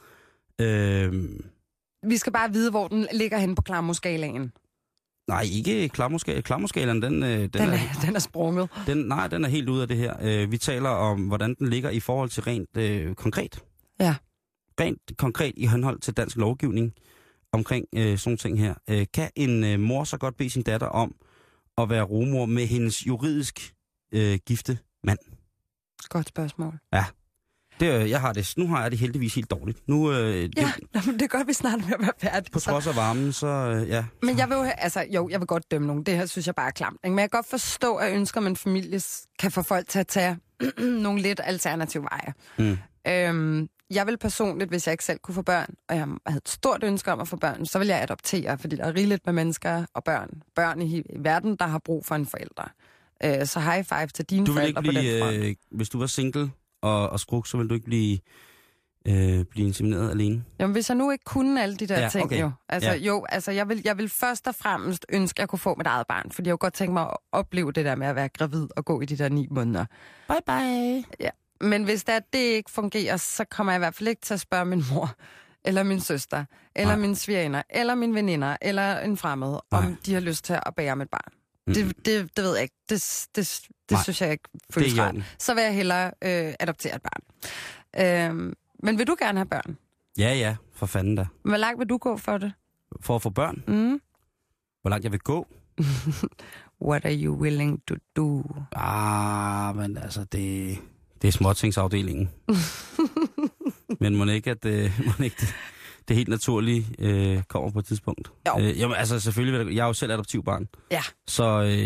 Vi skal bare vide, hvor den ligger henne på Klammerskalaen. Nej, ikke Klammerskalaen, den er sprunget. Den er helt ude af det her. Vi taler om, hvordan den ligger i forhold til rent konkret. Ja. Rent konkret i henhold til dansk lovgivning omkring sådan ting her. Kan en mor så godt bede sin datter om at være rugemor med hendes juridisk gifte mand? Godt spørgsmål. Ja. Nu har jeg det heldigvis helt dårligt. Det gør vi snart med at være færdige. På trods af varmen, så ja. Men jeg vil godt dømme nogen. Det her synes jeg bare er klamt. Men jeg kan godt forstå, at ønsker man familie kan få folk til at tage nogle lidt alternative veje. Jeg vil personligt, hvis jeg ikke selv kunne få børn, og jeg havde et stort ønske om at få børn, så vil jeg adoptere, fordi der er rigeligt med mennesker og børn i verden, der har brug for en forælder. Så high five til dine forældre på den front. Hvis du var single og skruk, så ville du ikke blive insemineret alene? Jamen, hvis jeg nu ikke kunne alle de der ting, okay. jo. Jeg vil først og fremmest ønske, at jeg kunne få mit eget barn, fordi jeg kunne godt tænke mig at opleve det der med at være gravid og gå i de der 9 måneder. Bye bye. Ja. Men hvis det ikke fungerer, så kommer jeg i hvert fald ikke til at spørge min mor, eller min søster, eller mine svigerinder, eller mine veninder, eller en fremmed, om de har lyst til at bære mit barn. Det ved jeg ikke. Det synes jeg ikke føles rart. Så vil jeg hellere adoptere et barn. Men vil du gerne have børn? Ja, for fanden da. Hvor langt vil du gå for det? For at få børn? Hvor langt jeg vil gå? What are you willing to do? Men altså, det er småtingsafdelingen. Men må ikke, at det helt naturlige kommer på et tidspunkt. Jamen, altså selvfølgelig, jeg er jo selv adoptivbarn. Ja. Så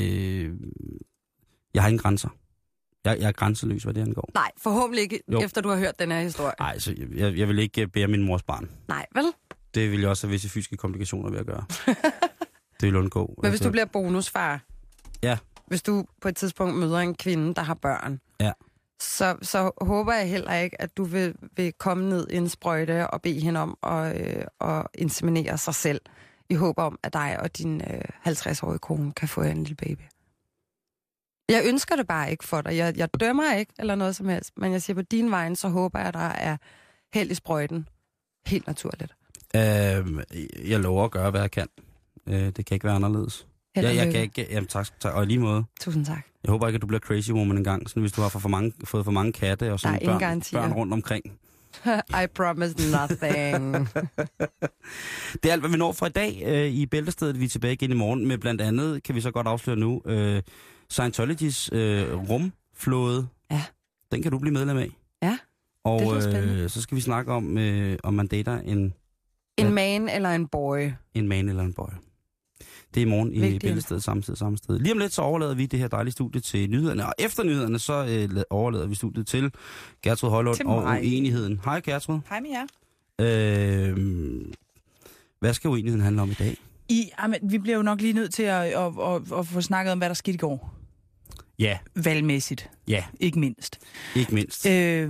jeg har ingen grænser. Jeg er grænseløs, hvad det angår. Nej, forhåbentlig ikke, efter du har hørt den her historie. Nej, så jeg vil ikke bære min mors barn. Nej, vel? Det vil jeg også have visse fysiske komplikationer ved at gøre. Det vil undgå. Men hvis du bliver bonusfar, hvis du på et tidspunkt møder en kvinde, der har børn, så håber jeg heller ikke, at du vil komme ned i en sprøjte og bede hende om at inseminere sig selv, i håb om, at dig og din 50-årige kone kan få en lille baby. Jeg ønsker det bare ikke for dig. Jeg dømmer ikke, eller noget som helst, men jeg siger, på din vejen, så håber jeg, at der er held i sprøjten. Helt naturligt. Jeg lover at gøre, hvad jeg kan. Det kan ikke være anderledes. Jeg kan ikke... Jamen tak, og i lige måde. Tusind tak. Jeg håber ikke, at du bliver crazy woman engang, sådan hvis du har fået for mange katte og sådan børn rundt omkring. I promise nothing. Det er alt, hvad vi når fra i dag i Bæltestedet. Vi er tilbage igen i morgen med blandt andet, kan vi så godt afsløre nu, Scientologys rumflåde. Ja. Den kan du blive medlem af. Ja, og det så skal vi snakke om man dater en man eller en boy. En man eller en boy. Det er i morgen i Bæltestedet samme sted. Lige om lidt så overlader vi det her dejlige studie til nyhederne, og efter nyhederne så overlader vi studiet til Gertrud Højlund og uenigheden. Hej Gertrud. Hej med jer. Hvad skal uenigheden handle om i dag? Vi bliver jo nok lige nødt til at få snakket om, hvad der skete i går. Ja. Valgmæssigt. Ja. Ikke mindst. Ikke mindst.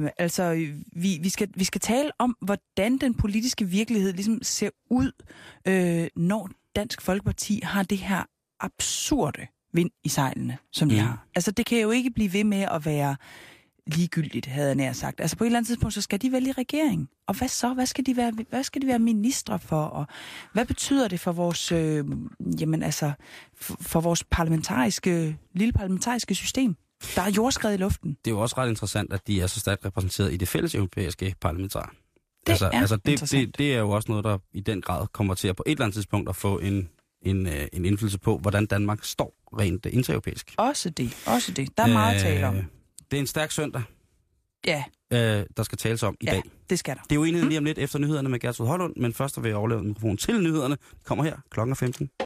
Vi skal tale om, hvordan den politiske virkelighed ligesom ser ud, når Dansk Folkeparti har det her absurde vind i sejlene, som de har. Altså, det kan jo ikke blive ved med at være ligegyldigt, havde jeg nær sagt. Altså på et eller andet tidspunkt, så skal de vælge regering. Og hvad så? Hvad skal de være ministre for? Og hvad betyder det for vores, for vores lille parlamentariske system? Der er jordskred i luften. Det er jo også ret interessant, at de er så stærkt repræsenteret i det fælles europæiske parlamentar. Det er jo også noget, der i den grad kommer til at på et eller andet tidspunkt at få en indflydelse på, hvordan Danmark står rent intereuropæisk. Også det. Der er meget at tale om. Det er en stærk søndag, ja. Der skal tales om i dag. Det skal der. Det er jo enheden lige om lidt efter nyhederne med Gertrud Hollund, men først vil jeg overleve mikrofonen til nyhederne. Det kommer her klokken 15.